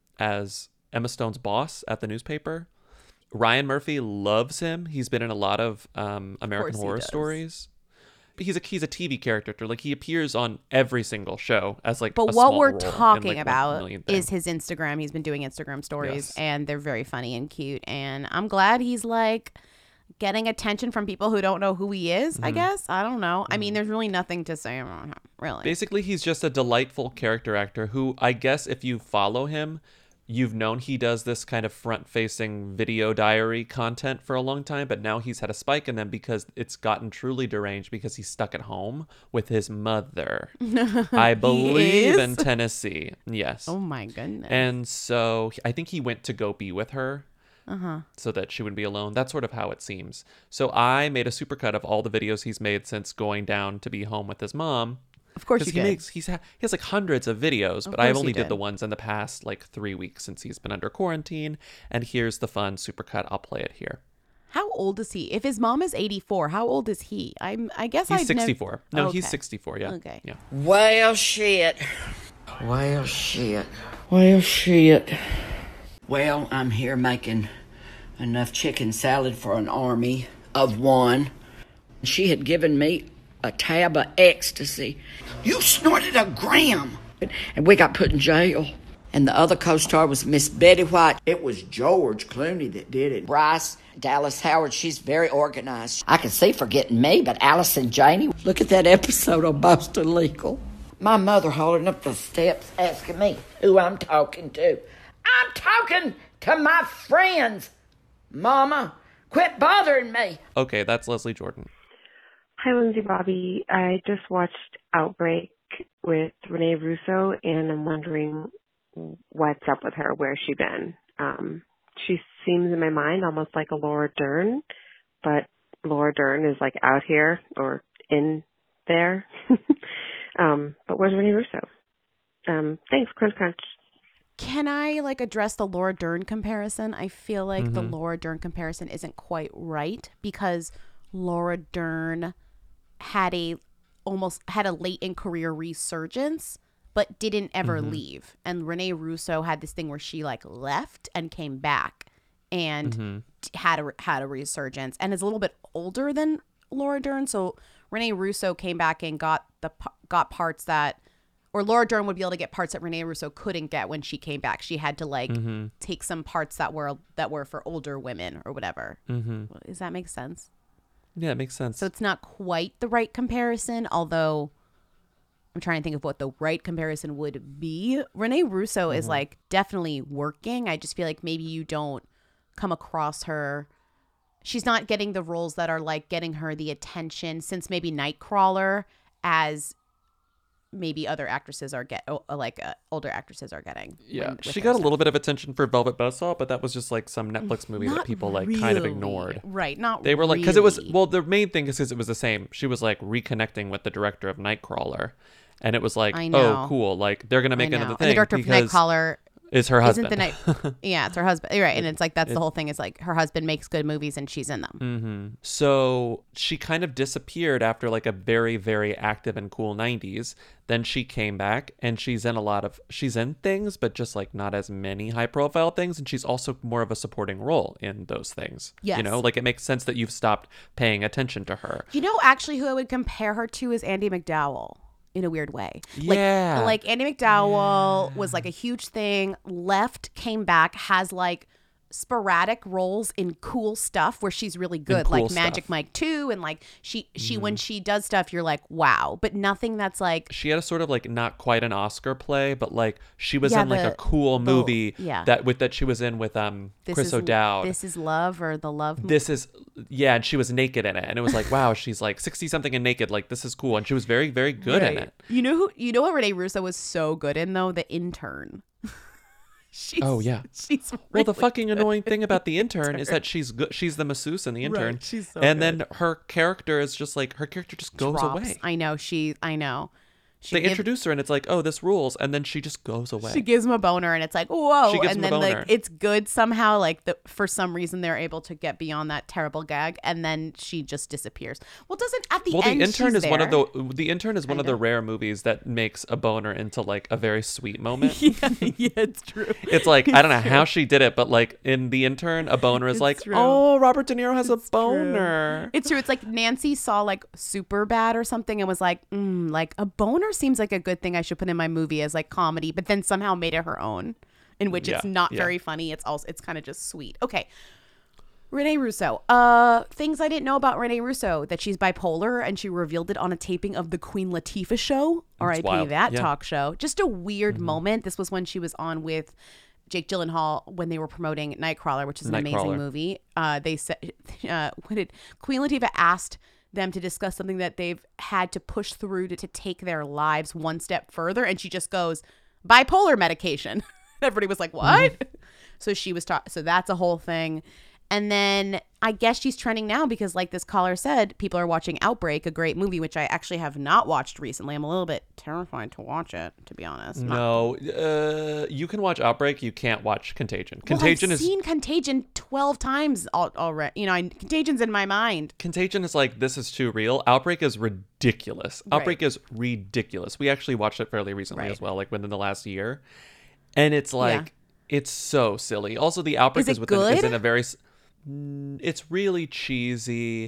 as Emma Stone's boss at the newspaper. Ryan Murphy loves him. He's been in a lot of um, American of Horror does. Stories. He's a he's a T V character. Like he appears on every single show as like. But a what small we're role talking in, like, about is his Instagram. He's been doing Instagram stories, yes. and they're very funny and cute. And I'm glad he's like getting attention from people who don't know who he is. Mm-hmm. I guess I don't know. Mm-hmm. I mean, there's really nothing to say about him, really. Basically, he's just a delightful character actor who, I guess, if you follow him, you've known he does this kind of front-facing video diary content for a long time, but now he's had a spike in them because it's gotten truly deranged because he's stuck at home with his mother. I believe in Tennessee. Yes. Oh my goodness. And so I think he went to go be with her. Uh-huh. So that she wouldn't be alone. That's sort of how it seems. So I made a supercut of all the videos he's made since going down to be home with his mom. Of course you he did. Makes, he's ha- he has like hundreds of videos, Of but I course only you did did. the ones in the past like three weeks since he's been under quarantine. And here's the fun supercut. I'll play it here. How old is he? If his mom is eighty-four, how old is he? I'm. I guess He's I'd sixty-four. Nev- No, okay. he's sixty-four. Yeah. Okay. Yeah. Well, shit. Well, shit. Well, shit. Well, I'm here making enough chicken salad for an army of one. She had given me a tab of ecstasy. You snorted a gram. And we got put in jail. And the other co-star was Miss Betty White. It was George Clooney that did it. Bryce Dallas Howard, she's very organized. I can see forgetting me, but Alice and Janie, look at that episode on Boston Legal. My mother holding up the steps asking me who I'm talking to. I'm talking to my friends. Mama, quit bothering me. Okay, that's Leslie Jordan. Hi, Lindsay Bobby. I just watched Outbreak with Renee Russo, and I'm wondering what's up with her. Where's she been? Um, she seems in my mind almost like a Laura Dern, but Laura Dern is like out here or in there. um, but where's Renee Russo? Um, thanks, Crunch Crunch. Can I like address the Laura Dern comparison? I feel like Mm-hmm. the Laura Dern comparison isn't quite right because Laura Dern had a almost had a late in career resurgence but didn't ever Mm-hmm. leave. And Renee Russo had this thing where she like left and came back and Mm-hmm. t- had a had a resurgence and is a little bit older than Laura Dern. So Renee Russo came back and got the p- got parts that or Laura Dern would be able to get parts that Renee Russo couldn't get when she came back. She had to like Mm-hmm. take some parts that were that were for older women or whatever. Mm-hmm. Does that make sense? Yeah, it makes sense. So it's not quite the right comparison, although I'm trying to think of what the right comparison would be. Renee Russo Mm-hmm. is like definitely working. I just feel like maybe you don't come across her. She's not getting the roles that are like getting her the attention since maybe Nightcrawler as maybe other actresses are get oh, like uh, older actresses are getting. Yeah, when- with she her got a stuff. little bit of attention for Velvet Buzzsaw, but that was just like some Netflix movie that Not people like kind of really. ignored. Right, not They were like, because it was, really. well, the main thing is because it was the same. She was like reconnecting with the director of Nightcrawler. And it was like, I oh, know. cool. Like, they're going to I make know. another And thing. the director of because Nightcrawler is her isn't husband. the night. Yeah, it's her husband. You're right, and it's like that's it- the whole thing. Is like her husband makes good movies and she's in them. hmm So she kind of disappeared after like a very, very active and cool nineties. Then she came back and she's in a lot of, she's in things, but just like not as many high profile things. And she's also more of a supporting role in those things. You Yes. know, like it makes sense that you've stopped paying attention to her. You know, actually, who I would compare her to is Andy McDowell in a weird way. Yeah. Like, like Andy McDowell was like a huge thing, left, came back, has like sporadic roles in cool stuff where she's really good, cool like Magic stuff. Mike two, and like she she when Mhm. she does stuff, you're like, wow, but nothing that's like She had a sort of like not quite an Oscar play, but like she was Yeah, in like the- a cool the- movie yeah. that with that she was in with um this Chris is O'Dowd. This is Love or The Love. This is yeah, and she was naked in it, and it was like wow, she's like sixty something and naked, like this is cool, and she was very very good in Right. it. You know who? You know what Renee Russo was so good in though? The Intern. she's, Oh yeah. she's well, the really fucking good. annoying thing about the intern is that she's good. She's the masseuse in the intern, Right, she's so and good. then her character is just like her character just goes Drops. away. I know she. I know. She They give- introduce her, and it's like, oh, this rules, and then she just goes away. She gives him a boner, and it's like, whoa! She gives and him a then boner. like it's good somehow. Like the for some reason they're able to get beyond that terrible gag, and then she just disappears. Well, doesn't at the well, end the intern she's is one of there. the the intern is one of the rare movies that makes a boner into like a very sweet moment. yeah, yeah, it's true. It's like I don't know It's how true. she did it, but like in the intern, a boner is It's like, true. oh, Robert De Niro has a boner. It's true. It's like Nancy saw like Super Bad or something and was like, mm, like a boner seems like a good thing I should put in my movie as like comedy, but then somehow made it her own, in which it's Yeah, not yeah. very funny. It's also it's kind of just sweet. Okay. Renee Russo. Uh, things I didn't know about Renee Russo, that she's bipolar, and she revealed it on a taping of the Queen Latifah show, R I P wild. that Yeah. talk show. Just a weird Mm-hmm. moment. This was when she was on with Jake Gyllenhaal when they were promoting Nightcrawler, which is an amazing Nightcrawler. movie. Uh, they said, uh, what did Queen Latifah asked them to discuss something that they've had to push through to, to take their lives one step further, and she just goes, bipolar medication. Everybody was like, what? Mm-hmm. So she was taught. So that's a whole thing. And then I guess she's trending now because, like this caller said, people are watching Outbreak, a great movie, which I actually have not watched recently. I'm a little bit terrified to watch it, to be honest. Not- No, uh, you can watch Outbreak. You can't watch Contagion. Well, Contagion I've is seen Contagion twelve times al- already. You know, I, Contagion's in my mind. Contagion is like, this is too real. Outbreak is ridiculous. Right. Outbreak is ridiculous. We actually watched it fairly recently Right. as well, like within the last year. And it's like, it's so silly. Also, the Outbreak Is it is, within, is good? in a very, s- mm, it's really cheesy.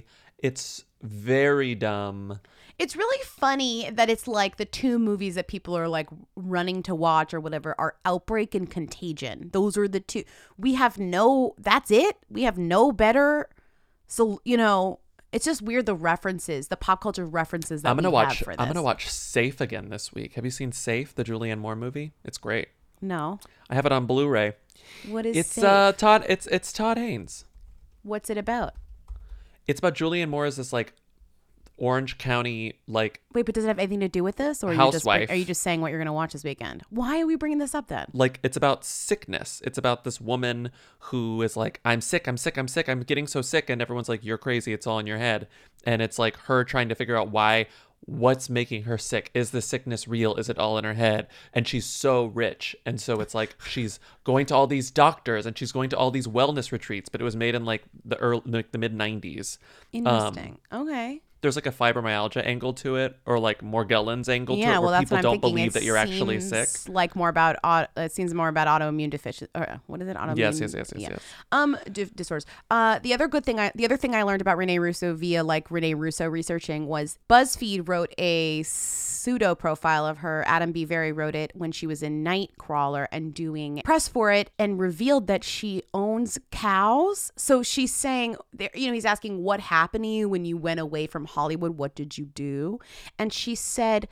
It's very dumb. It's really funny that it's like the two movies that people are like running to watch or whatever are Outbreak and Contagion. Those are the two. We have no, that's it. We have no better. So, you know, it's just weird the references, the pop culture references that I'm gonna we watch. have for this. I'm gonna watch Safe again this week. Have you seen Safe, the Julianne Moore movie? It's great. No. I have it on Blu-ray. What is it's Safe? uh Todd? It's it's Todd Haynes. What's it about? It's about Julianne Moore as this like Orange County like Wait, but does it have anything to do with this, or are you just housewife. are you just saying what you're gonna watch this weekend? Why are we bringing this up then? like it's about sickness. It's about this woman who is like, I'm sick, I'm sick, I'm sick, I'm getting so sick, and everyone's like, you're crazy, it's all in your head. And it's like her trying to figure out why, what's making her sick. Is the sickness real? Is it all in her head? And she's so rich, and so it's like she's going to all these doctors and she's going to all these wellness retreats, but it was made in like the early like the mid nineties. Interesting. Okay. There's like a fibromyalgia angle to it, or like Morgellons angle Yeah, to it, well, where that's people what I'm don't thinking. believe It that you're actually sick. seems Like more about au- it seems more about autoimmune deficiency. Or what is it? Autoimmune. Yes, yes, yes, yes, yeah. yes. Um, di- disorders. Uh, the other good thing, I the other thing I learned about Rene Russo via like Rene Russo researching was BuzzFeed wrote a pseudo profile of her. Adam B. Very wrote it when she was in Nightcrawler and doing press for it, and revealed that she owns cows. So she's saying, there, you know, he's asking what happened to you when you went away from Hollywood. What did you do? And she said,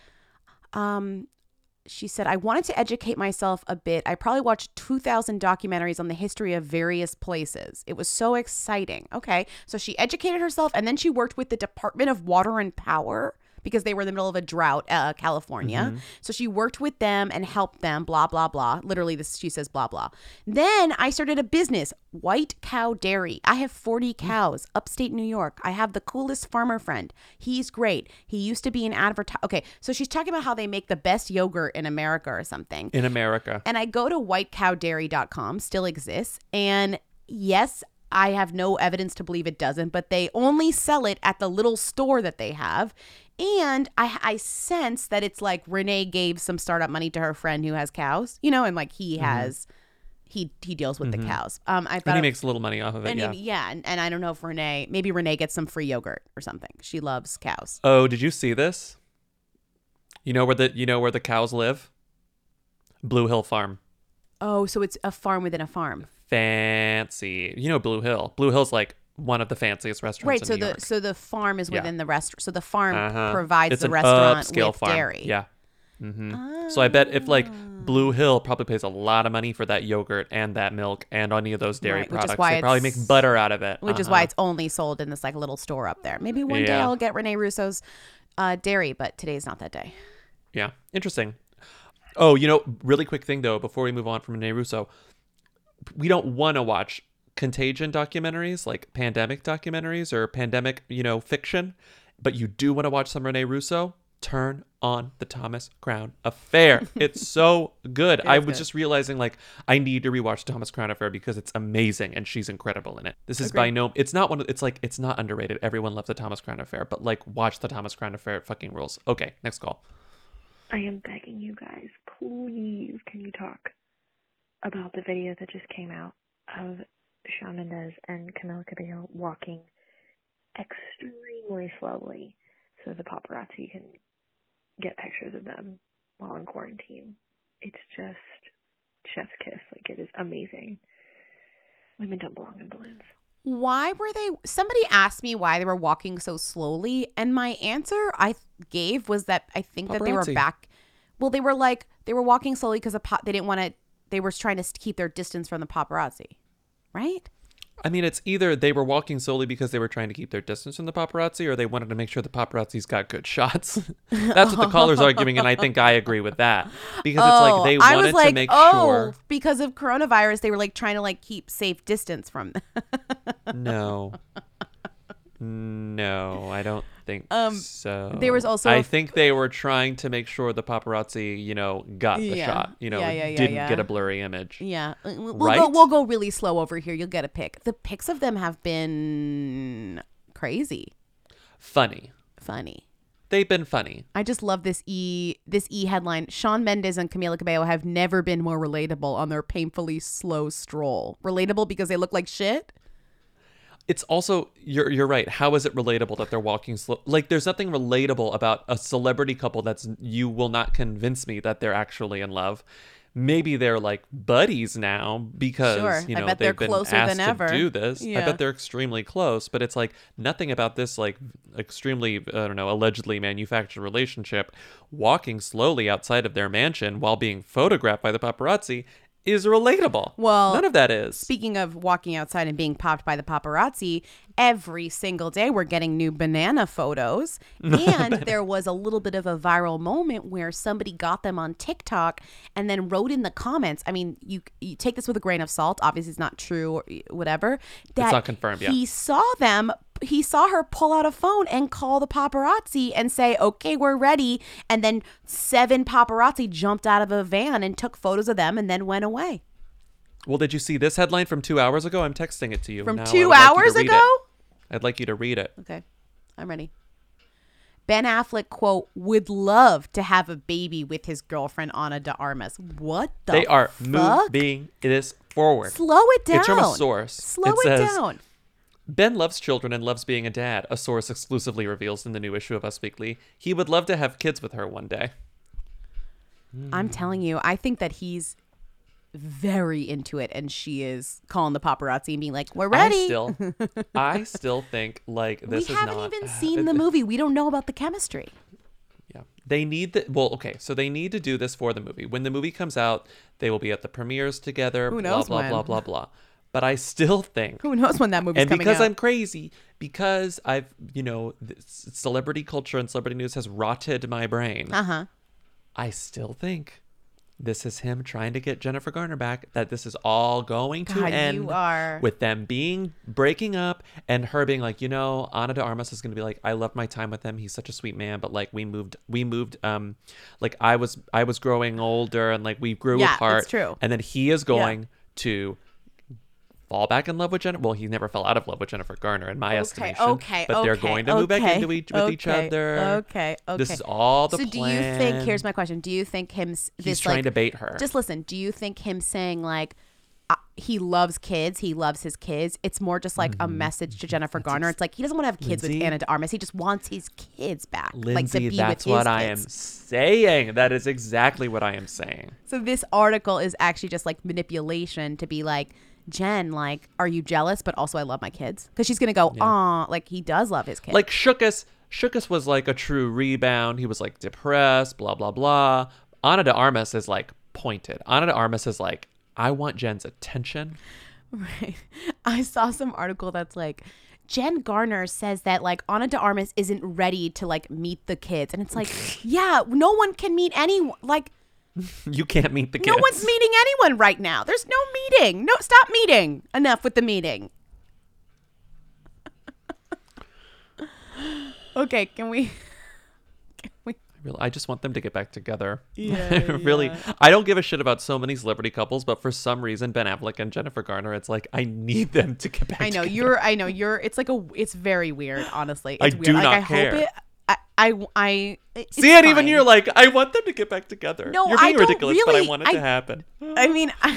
um, she said, I wanted to educate myself a bit. I probably watched two thousand documentaries on the history of various places. It was so exciting. Okay. So she educated herself, and then she worked with the Department of Water and Power because they were in the middle of a drought, uh, California. Mhm. So she worked with them and helped them, blah, blah, blah. Literally, this she says, blah, blah. Then I started a business, White Cow Dairy. I have forty cows, upstate New York. I have the coolest farmer friend. He's great. He used to be an advertiser. Okay, so she's talking about how they make the best yogurt in America or something. In America. And I go to white cow dairy dot com, still exists. And yes, I have no evidence to believe it doesn't, but they only sell it at the little store that they have. And I, I sense that it's like Renee gave some startup money to her friend who has cows, you know, and like he Mhm. has, he he deals with Mhm. the cows. Um, I thought And he it- makes a little money off of it, and yeah. he- yeah, and, and I don't know if Renee, maybe Renee gets some free yogurt or something. She loves cows. Oh, did you see this? You know where the you know where the cows live? Blue Hill Farm. Oh, so it's a farm within a farm. Fancy. You know Blue Hill. Blue Hill's like one of the fanciest restaurants Right, in so New the York. so the farm is Yeah. within the restaurant. So the farm Uh-huh. provides It's the an restaurant upscale with farm. dairy. Yeah. hmm So I bet if like Blue Hill probably pays a lot of money for that yogurt and that milk and any of those dairy Right, which is products. why They probably make it's- butter out of it. Which is Uh-huh. why it's only sold in this like little store up there. Maybe one day Yeah. I'll get Renee Russo's uh, dairy, but today's not that day. Yeah, interesting. Oh, you know, really quick thing though, before we move on from Rene Russo, we don't want to watch contagion documentaries, like pandemic documentaries or pandemic, you know, fiction, but you do want to watch some Rene Russo. Turn on the Thomas Crown Affair. It's so good. It I is was good. just realizing like I need to rewatch Thomas Crown Affair because it's amazing and she's incredible in it. This is by Agreed. no it's not one of it's like it's not underrated. Everyone loves the Thomas Crown Affair, but like watch the Thomas Crown Affair, it fucking rules. Okay, next call. I am begging you guys, please, can you talk about the video that just came out of Shawn Mendes and Camila Cabello walking extremely slowly so the paparazzi can get pictures of them while in quarantine. It's just chef's kiss. Like, it is amazing. Women don't belong in balloons. Why were they? Somebody asked me why they were walking so slowly, and my answer I gave was that I think that they were Paparazzi. back. Well, they were like they were walking slowly because the po- they didn't want to. They were trying to keep their distance from the paparazzi, right? I mean, it's either they were walking solely because they were trying to keep their distance from the paparazzi, or they wanted to make sure the paparazzi's got good shots. That's what the caller's arguing, and I think I agree with that because it's like they Oh, I wanted was like, to make oh, sure. because of coronavirus, they were like trying to like keep safe distance from. No, no, I don't think Um, so. there was also I a f- think they were trying to make sure the paparazzi, you know, got the Yeah. shot. You know, Yeah, yeah, yeah, didn't yeah. get a blurry image. Yeah, Uh, we'll Right? go. We'll go really slow over here. You'll get a pic. The pics of them have been crazy, Funny. funny. They've been funny. I just love this e this e headline. Shawn Mendes and Camila Cabello have never been more relatable on their painfully slow stroll. Relatable because they look like shit. it's also you're you're right. How is it relatable that they're walking slow? Like, there's nothing relatable about a celebrity couple that's you will not convince me that they're actually in love. Maybe they're like buddies now because Sure. you I know bet they're they've been closer asked than to ever. do this. I Yeah. bet they're extremely close, but it's like nothing about this like extremely I don't know allegedly manufactured relationship walking slowly outside of their mansion while being photographed by the paparazzi is relatable. Well, none of that is. Speaking of walking outside and being popped by the paparazzi, every single day we're getting new banana photos. And there was a little bit of a viral moment where somebody got them on TikTok and then wrote in the comments. I mean, you, you take this with a grain of salt. Obviously, it's not true or whatever. That not confirmed, yeah. He saw them. He saw her pull out a phone and call the paparazzi and say, okay, we're ready. And then seven paparazzi jumped out of a van and took photos of them and then went away. Well, did you see this headline from two hours ago? I'm texting it to you. From Now I two would like you to hours read ago? it. I'd like you to read it. Okay, I'm ready. Ben Affleck, quote, would love to have a baby with his girlfriend, Ana de Armas. What the They are fuck? moving this forward. Slow it down. It's from a source. Slow it it says, down. Ben loves children and loves being a dad, a source exclusively reveals in the new issue of Us Weekly. He would love to have kids with her one day. I'm telling you, I think that he's very into it, and she is calling the paparazzi and being like, we're ready. I still, I still think like this we is haven't not. even seen the movie. We don't know about the chemistry. Yeah, they need the well. Okay, so they need to do this for the movie. When the movie comes out, they will be at the premieres together. Who blah knows blah when? blah blah blah. But I still think Who knows when that movie's and coming because out. I'm crazy, because I've you know this celebrity culture and celebrity news has rotted my brain. Uh-huh. I still think this is him trying to get Jennifer Garner back. That this is all going to God, end you are- with them being breaking up and her being like, you know, Ana de Armas is going to be like, I love my time with him. He's such a sweet man, but like we moved, we moved, um, like I was, I was growing older and like we grew Yeah, apart. it's true. And then he is going Yeah. to fall back in love with Jennifer. Well, he never fell out of love with Jennifer Garner, in my Okay, estimation. okay, But they're okay, going to move back okay, into each with each okay, other. Okay, okay. This is all the so plan. do you think? Here's my question: do you think him? s- He's This, trying like, to bait her. Just listen. Do you think him saying like uh, he loves kids, he loves his kids? It's more just like a message to Jennifer Garner. It's like he doesn't want to have kids with Lindsay? Ana de Armas. He just wants his kids back, like to Lindsay, be that's with his what I am kids. saying. That is exactly what I am saying. So this article is actually just like manipulation to be like, Jen, like, are you jealous? But also, I love my kids, because she's gonna go, aw, like he does love his kids. Like Shookus, Shookus was like a true rebound. He was like depressed, blah blah blah. Ana de Armas is like pointed. Ana de Armas is like, I want Jen's attention. Right. I saw some article that's like, Jen Garner says that like Ana de Armas isn't ready to like meet the kids, and it's like, yeah, no one can meet anyone. Like, You can't meet the kids. no one's meeting anyone right now. There's no meeting. No, stop meeting. Enough with the meeting. Okay, can we? Can we? Really, I just want them to get back together. Yeah, really, yeah. I don't give a shit about so many celebrity couples, but for some reason, Ben Affleck and Jennifer Garner, it's like I need them to get back. I know together. you're. I know you're. It's like a. It's very weird, honestly. I It's weird. do like, not I care. hope it. I. I. I it's See it, even fine. you're like, I want them to get back together. No, you're I being don't ridiculous, but I really. want it I- to happen. I mean, I,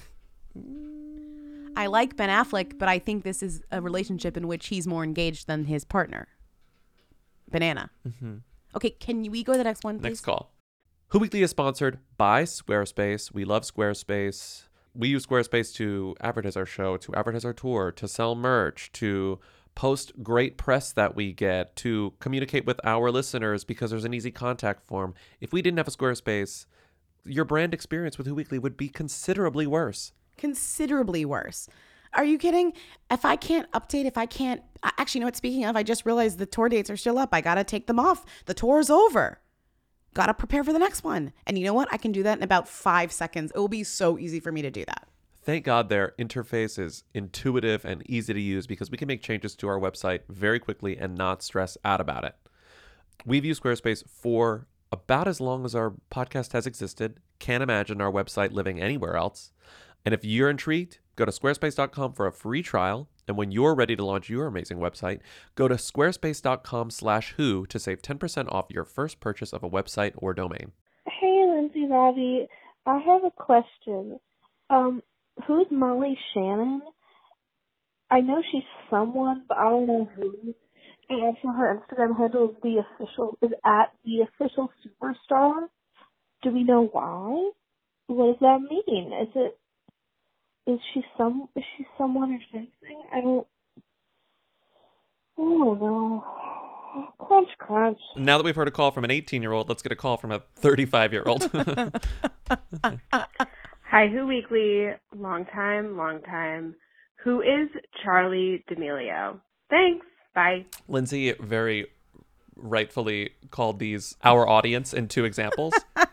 I like Ben Affleck, but I think this is a relationship in which he's more engaged than his partner, Banana. Mhm. Okay, can we go to the next one, please? Next call. Who Weekly is sponsored by Squarespace. We love Squarespace. We use Squarespace to advertise our show, to advertise our tour, to sell merch, to post great press that we get, to communicate with our listeners because there's an easy contact form. If we didn't have a Squarespace, your brand experience with Who Weekly would be considerably worse. Considerably worse. Are you kidding? If I can't update, if I can't... Actually, you know what? Speaking of, I just realized the tour dates are still up. I got to take them off. The tour's over. Got to prepare for the next one. And you know what? I can do that in about five seconds. It will be so easy for me to do that. Thank God their interface is intuitive and easy to use because we can make changes to our website very quickly and not stress out about it. We've used Squarespace for about as long as our podcast has existed. Can't imagine our website living anywhere else. And if you're intrigued, go to squarespace dot com for a free trial. And when you're ready to launch your amazing website, go to squarespace dot com slash who to save ten percent off your first purchase of a website or domain. Hey, Lindsay Bobby. I have a question. Um, who's Molly Shannon? I know she's someone, but I don't know who. And so her Instagram handle is the official is at the official superstar. Do we know why? What does that mean? Is it is she some is she someone or something? I don't I don't know. Crunch crunch. Now that we've heard a call from an eighteen-year-old, let's get a call from a thirty-five-year-old. Hi, Who Weekly. Long time, long time. Who is Charlie D'Amelio? Thanks. Bye. Lindsay very rightfully called these our audience in two examples.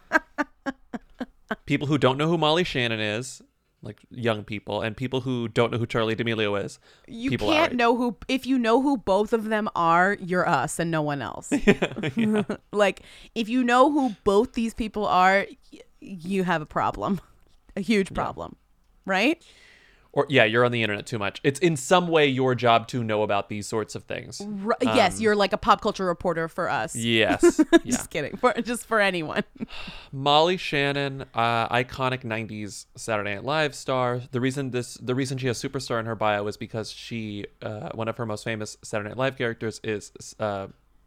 People who don't know who Molly Shannon is, like young people, and people who don't know who Charlie D'Amelio is. You people can't our age. know who, if you know who both of them are, you're us and no one else. Yeah. Like, if you know who both these people are, y- you have a problem. A huge problem. Right? Or yeah, you're on the internet too much. It's in some way your job to know about these sorts of things. R- yes, Um, you're like a pop culture reporter for us. Yes. Just Yeah. kidding. For, just for anyone. Molly Shannon, uh, iconic nineties Saturday Night Live star. The reason this, the reason she has superstar in her bio is because she, uh, one of her most famous Saturday Night Live characters is uh,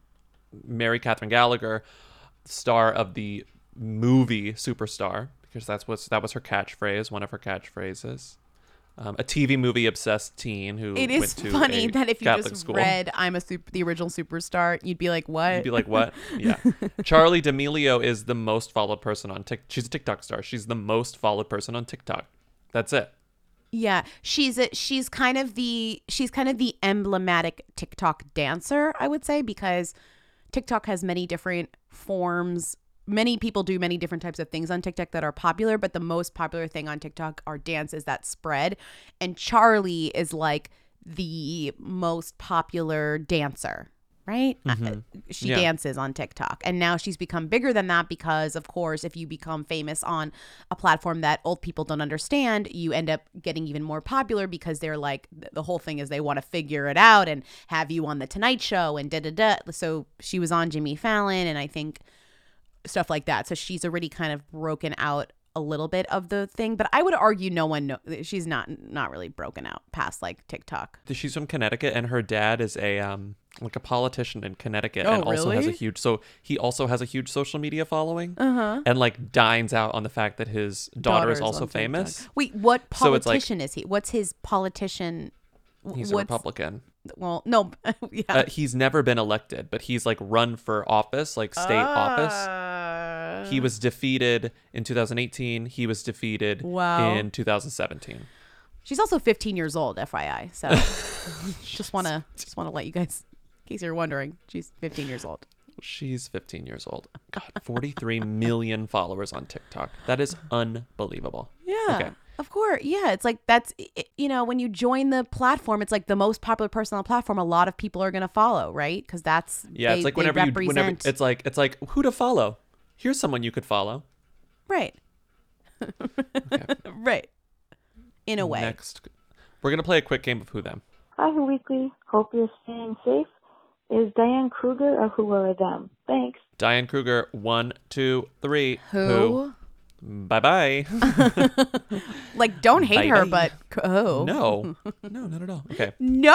Mary Catherine Gallagher, star of the movie Superstar, because that's what's that was her catchphrase, one of her catchphrases. Um, a T V movie obsessed teen who It went is to funny a that if you Catholic just school. read I'm a super, the original superstar, you'd be like, what? You'd be like, what? Yeah. Charlie D'Amelio is the most followed person on TikTok. She's a TikTok star. She's the most followed person on TikTok. That's it. Yeah, she's a, she's kind of the she's kind of the emblematic TikTok dancer, I would say, because TikTok has many different forms. Many people do many different types of things on TikTok that are popular, but the most popular thing on TikTok are dances that spread. And Charlie is like the most popular dancer, right? Mhm. Uh, She Yeah. dances on TikTok. And now she's become bigger than that because, of course, if you become famous on a platform that old people don't understand, you end up getting even more popular because they're like, the whole thing is they want to figure it out and have you on The Tonight Show and da da da. So she was on Jimmy Fallon and I think stuff like that. So she's already kind of broken out a little bit of the thing, but I would argue no one know she's not not really broken out past like TikTok. She's from Connecticut, and her dad is a um like a politician in Connecticut, Oh, and also has a really? huge so he also has a huge social media following, Uh-huh. and like dines out on the fact that his daughter is Daughter's also on TikTok. famous. Wait, what So it's like- politician is he? What's his politician? He's a what's- Republican. Well, no, yeah. Uh, he's never been elected, but he's like run for office, like state office. Uh, He was defeated in two thousand eighteen. He was defeated Wow. in two thousand seventeen. She's also fifteen years old, F Y I. So just want to just want to let you guys, in case you're wondering, she's fifteen years old. She's fifteen years old. God, forty-three million followers on TikTok. That is unbelievable. Yeah. Okay. Of course. Yeah. It's like that's, it- you know, when you join the platform, it's like the most popular person on the platform, a lot of people are going to follow, right? Because that's, Yeah, they, it's like they whenever you whenever represent- it's like it's like who to follow. Here's someone you could follow. Right. Right. In a way. Next, we're gonna play a quick game of Who Them. Hi, Who Weekly. Hope you're staying safe. Is Diane Kruger a who or a them? Thanks. Diane Kruger, one, two, three. Who? Bye bye. Like, don't hate her, Bye-bye. but oh. No. No, not at all. Okay. No!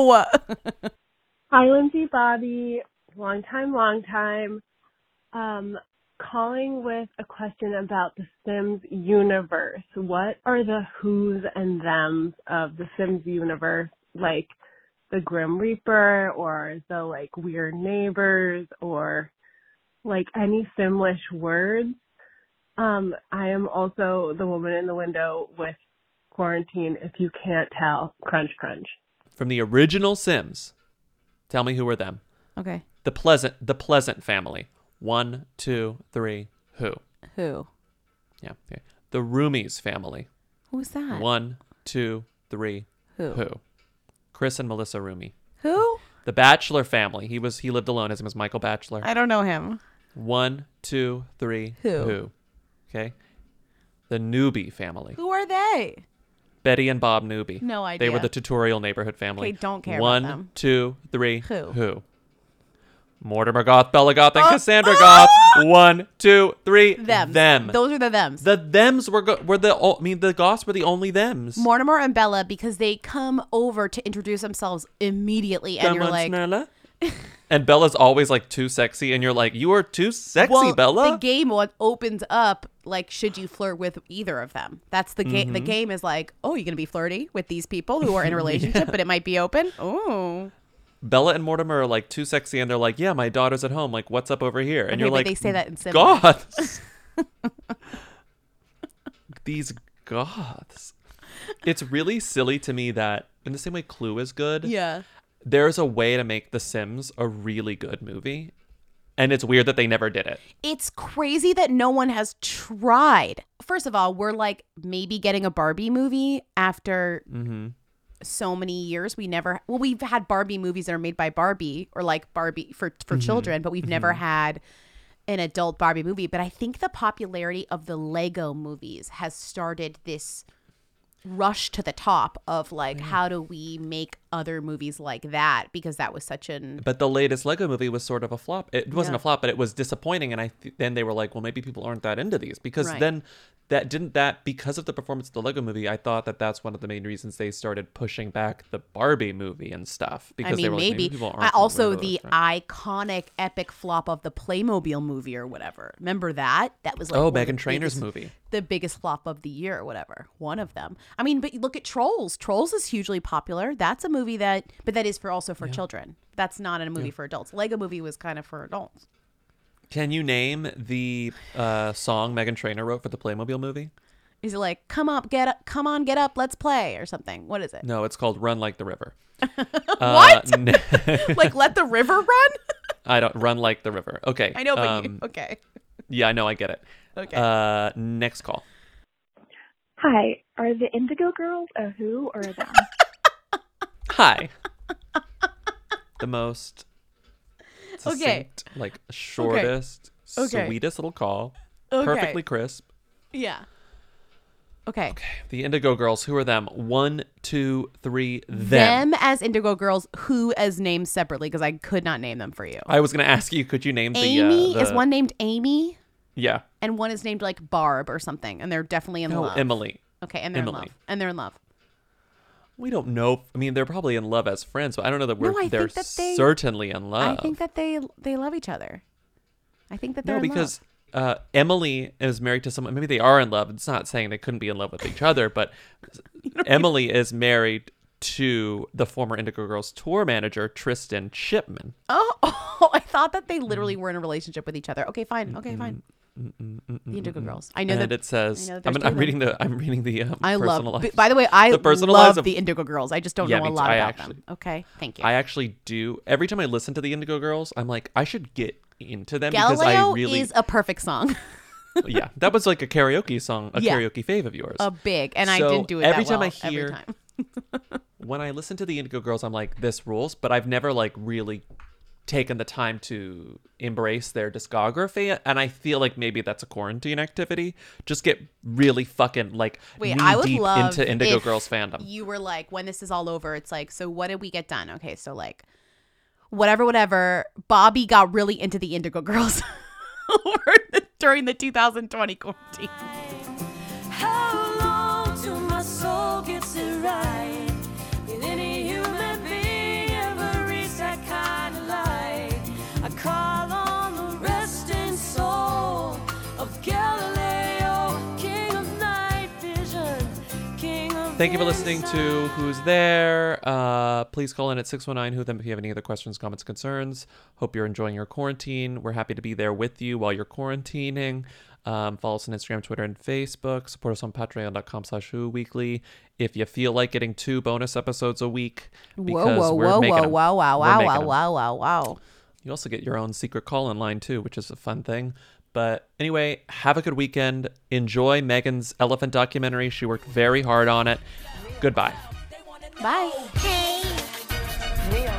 Hi, Lindsay, Bobby. Long time, long time. Um, calling with a question about the Sims universe. What are the who's and thems of the Sims universe? Like the Grim Reaper or the like weird neighbors or like any Simlish words? Um, I am also the woman in the window with quarantine. If you can't tell, crunch, crunch. From the original Sims, tell me who were them. Okay. The Pleasant, the Pleasant family. One, two, three. Who? Who? Yeah. Okay. The Roomies family. Who's that? One, two, three. Who? Who? Chris and Melissa Roomie. Who? The Bachelor family. He was he lived alone. His name was Michael Bachelor. I don't know him. One, two, three. Who? Who? Okay. The Newbie family. Who are they? Betty and Bob Newbie. No They were idea. the tutorial neighborhood family. Okay, don't care about One, them. two, three. Who? Who? Mortimer Goth, Bella Goth, and Oh, Cassandra oh! Goth. One, two, three. Them. Them. Those are the thems. The thems were go- were the. o- I mean, the Goths were the only thems. Mortimer and Bella, because they come over to introduce themselves immediately, and Come you're on, like, Snella. And Bella's always like too sexy, and you're like, you are too sexy, well, Bella. the game what opens up like, should you flirt with either of them? That's the game. The Mhm. game is like, oh, you're gonna be flirty with these people who are in a relationship, Yeah. but it might be open. Oh, Bella and Mortimer are like too sexy, and they're like, yeah, my daughter's at home. Like, what's up over here? And Okay, you're but like, they say that in similar. Goths. These Goths. It's really silly to me that in the same way Clue is good. Yeah. There's a way to make The Sims a really good movie. And it's weird that they never did it. It's crazy that no one has tried. First of all, we're like maybe getting a Barbie movie after Mm-hmm. so many years. We never, well, we've had Barbie movies that are made by Barbie or like Barbie for, for Mhm. children, but we've never Mhm. had an adult Barbie movie. But I think the popularity of the Lego movies has started this rush to the top of like, how do we make other movies like that? Because that was such an, But the latest Lego movie was sort of a flop. It wasn't Yeah. a flop, but it was disappointing. And I th- then they were like, well, maybe people aren't that into these because Right. then that didn't that because of the performance of the Lego movie. I thought that that's one of the main reasons they started pushing back the Barbie movie and stuff because I they mean, were like, maybe. people I aren't also into the those, right? iconic epic flop of the Playmobil movie or whatever. Remember that? That was like Oh, one of the Meghan Trainor's biggest- movie. The biggest flop of the year or whatever. One of them. I mean, but look at Trolls. Trolls is hugely popular. That's a movie that, but that is for also for Yeah. children. That's not a movie Yeah. for adults. Lego movie was kind of for adults. Can you name the uh, song Meghan Trainor wrote for the Playmobil movie? Is it like, come up, get up, come on, get up, let's play or something? What is it? No, it's called Run Like the River. What? Uh, n- Like, let the river run? I don't run like the river. Okay. I know, but you, um, okay. Yeah, I know. I get it. Okay. Uh, next call. Hi, are the Indigo Girls a who or a them? Hi. The most Okay. succinct, like shortest, Okay. sweetest little call. Okay. Perfectly crisp. Yeah. Okay. The Indigo Girls, who are them? One, two, three, them. Them as Indigo Girls, who as named separately, because I could not name them for you. I was going to ask you, could you name Amy the... Uh, is the... one named Amy, Yeah. and one is named like Barb or something, and they're definitely in No, love. Emily. Okay, and they're in Emily. love. And they're in love. We don't know. I mean, they're probably in love as friends, but I don't know that we're. No, I they're think that they- certainly in love. I think that they they love each other. I think that they're No, in because uh, Emily is married to someone. Maybe they are in love. It's not saying they couldn't be in love with each other, but Emily is married to the former Indigo Girls tour manager Tristan Shipman. love. Oh, oh, I thought that they literally were in a relationship with each other. Okay, fine. Okay, fine. The Indigo Girls. I know and that it says. I know that I'm, there's I'm two of reading them. the. I'm reading the. Um, I love. personalized- By the way, I the personalized love of- the Indigo Girls. I just don't Yeah, know me a too. lot I about actually- them. Okay, thank you. I actually do. Every time I listen to the Indigo Girls, I'm like, I should get into them because Galileo I really. is a perfect song. Yeah, that was like a karaoke song, a Yeah. karaoke fave of yours. A big, and I So didn't do it every that time well I hear, every time. when I listen to the Indigo Girls, I'm like, this rules, but I've never like really taken the time to embrace their discography, and I feel like maybe that's a quarantine activity. Just get really fucking like Wait, knee I would deep love into Indigo if Girls fandom. You were like, when this is all over, it's like, so what did we get done? Okay, so like, whatever, whatever. Bobby got really into the Indigo Girls over the- during the two thousand twenty quarantine. How long till my soul gets it right? Will any human being ever reach that kind of light? I call on the resting soul of Galileo, king of night vision, king of Thank you for listening to Who's There. Uh, please call in at six one nine who them if you have any other questions, comments, concerns. Hope you're enjoying your quarantine. We're happy to be there with you while you're quarantining. Um, follow us on Instagram, Twitter, and Facebook. Support us on patreon.com slash who weekly. If you feel like getting two bonus episodes a week, because Whoa, whoa, we're whoa, making whoa, them. wow, wow, We're wow, making wow, them. wow, wow, wow. You also get your own secret call-in line, too, which is a fun thing. But anyway, have a good weekend. Enjoy Megan's elephant documentary. She worked very hard on it. Goodbye. Bye. Hey. Hey.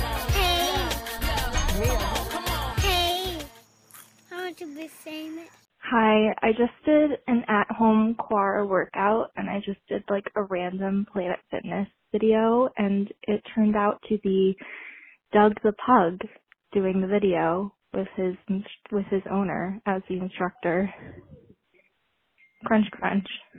Hey. I want to be famous. Hi, I just did an at-home Quora workout, and I just did like a random Planet Fitness video, and it turned out to be Doug the Pug doing the video with his with his owner as the instructor. Crunch crunch.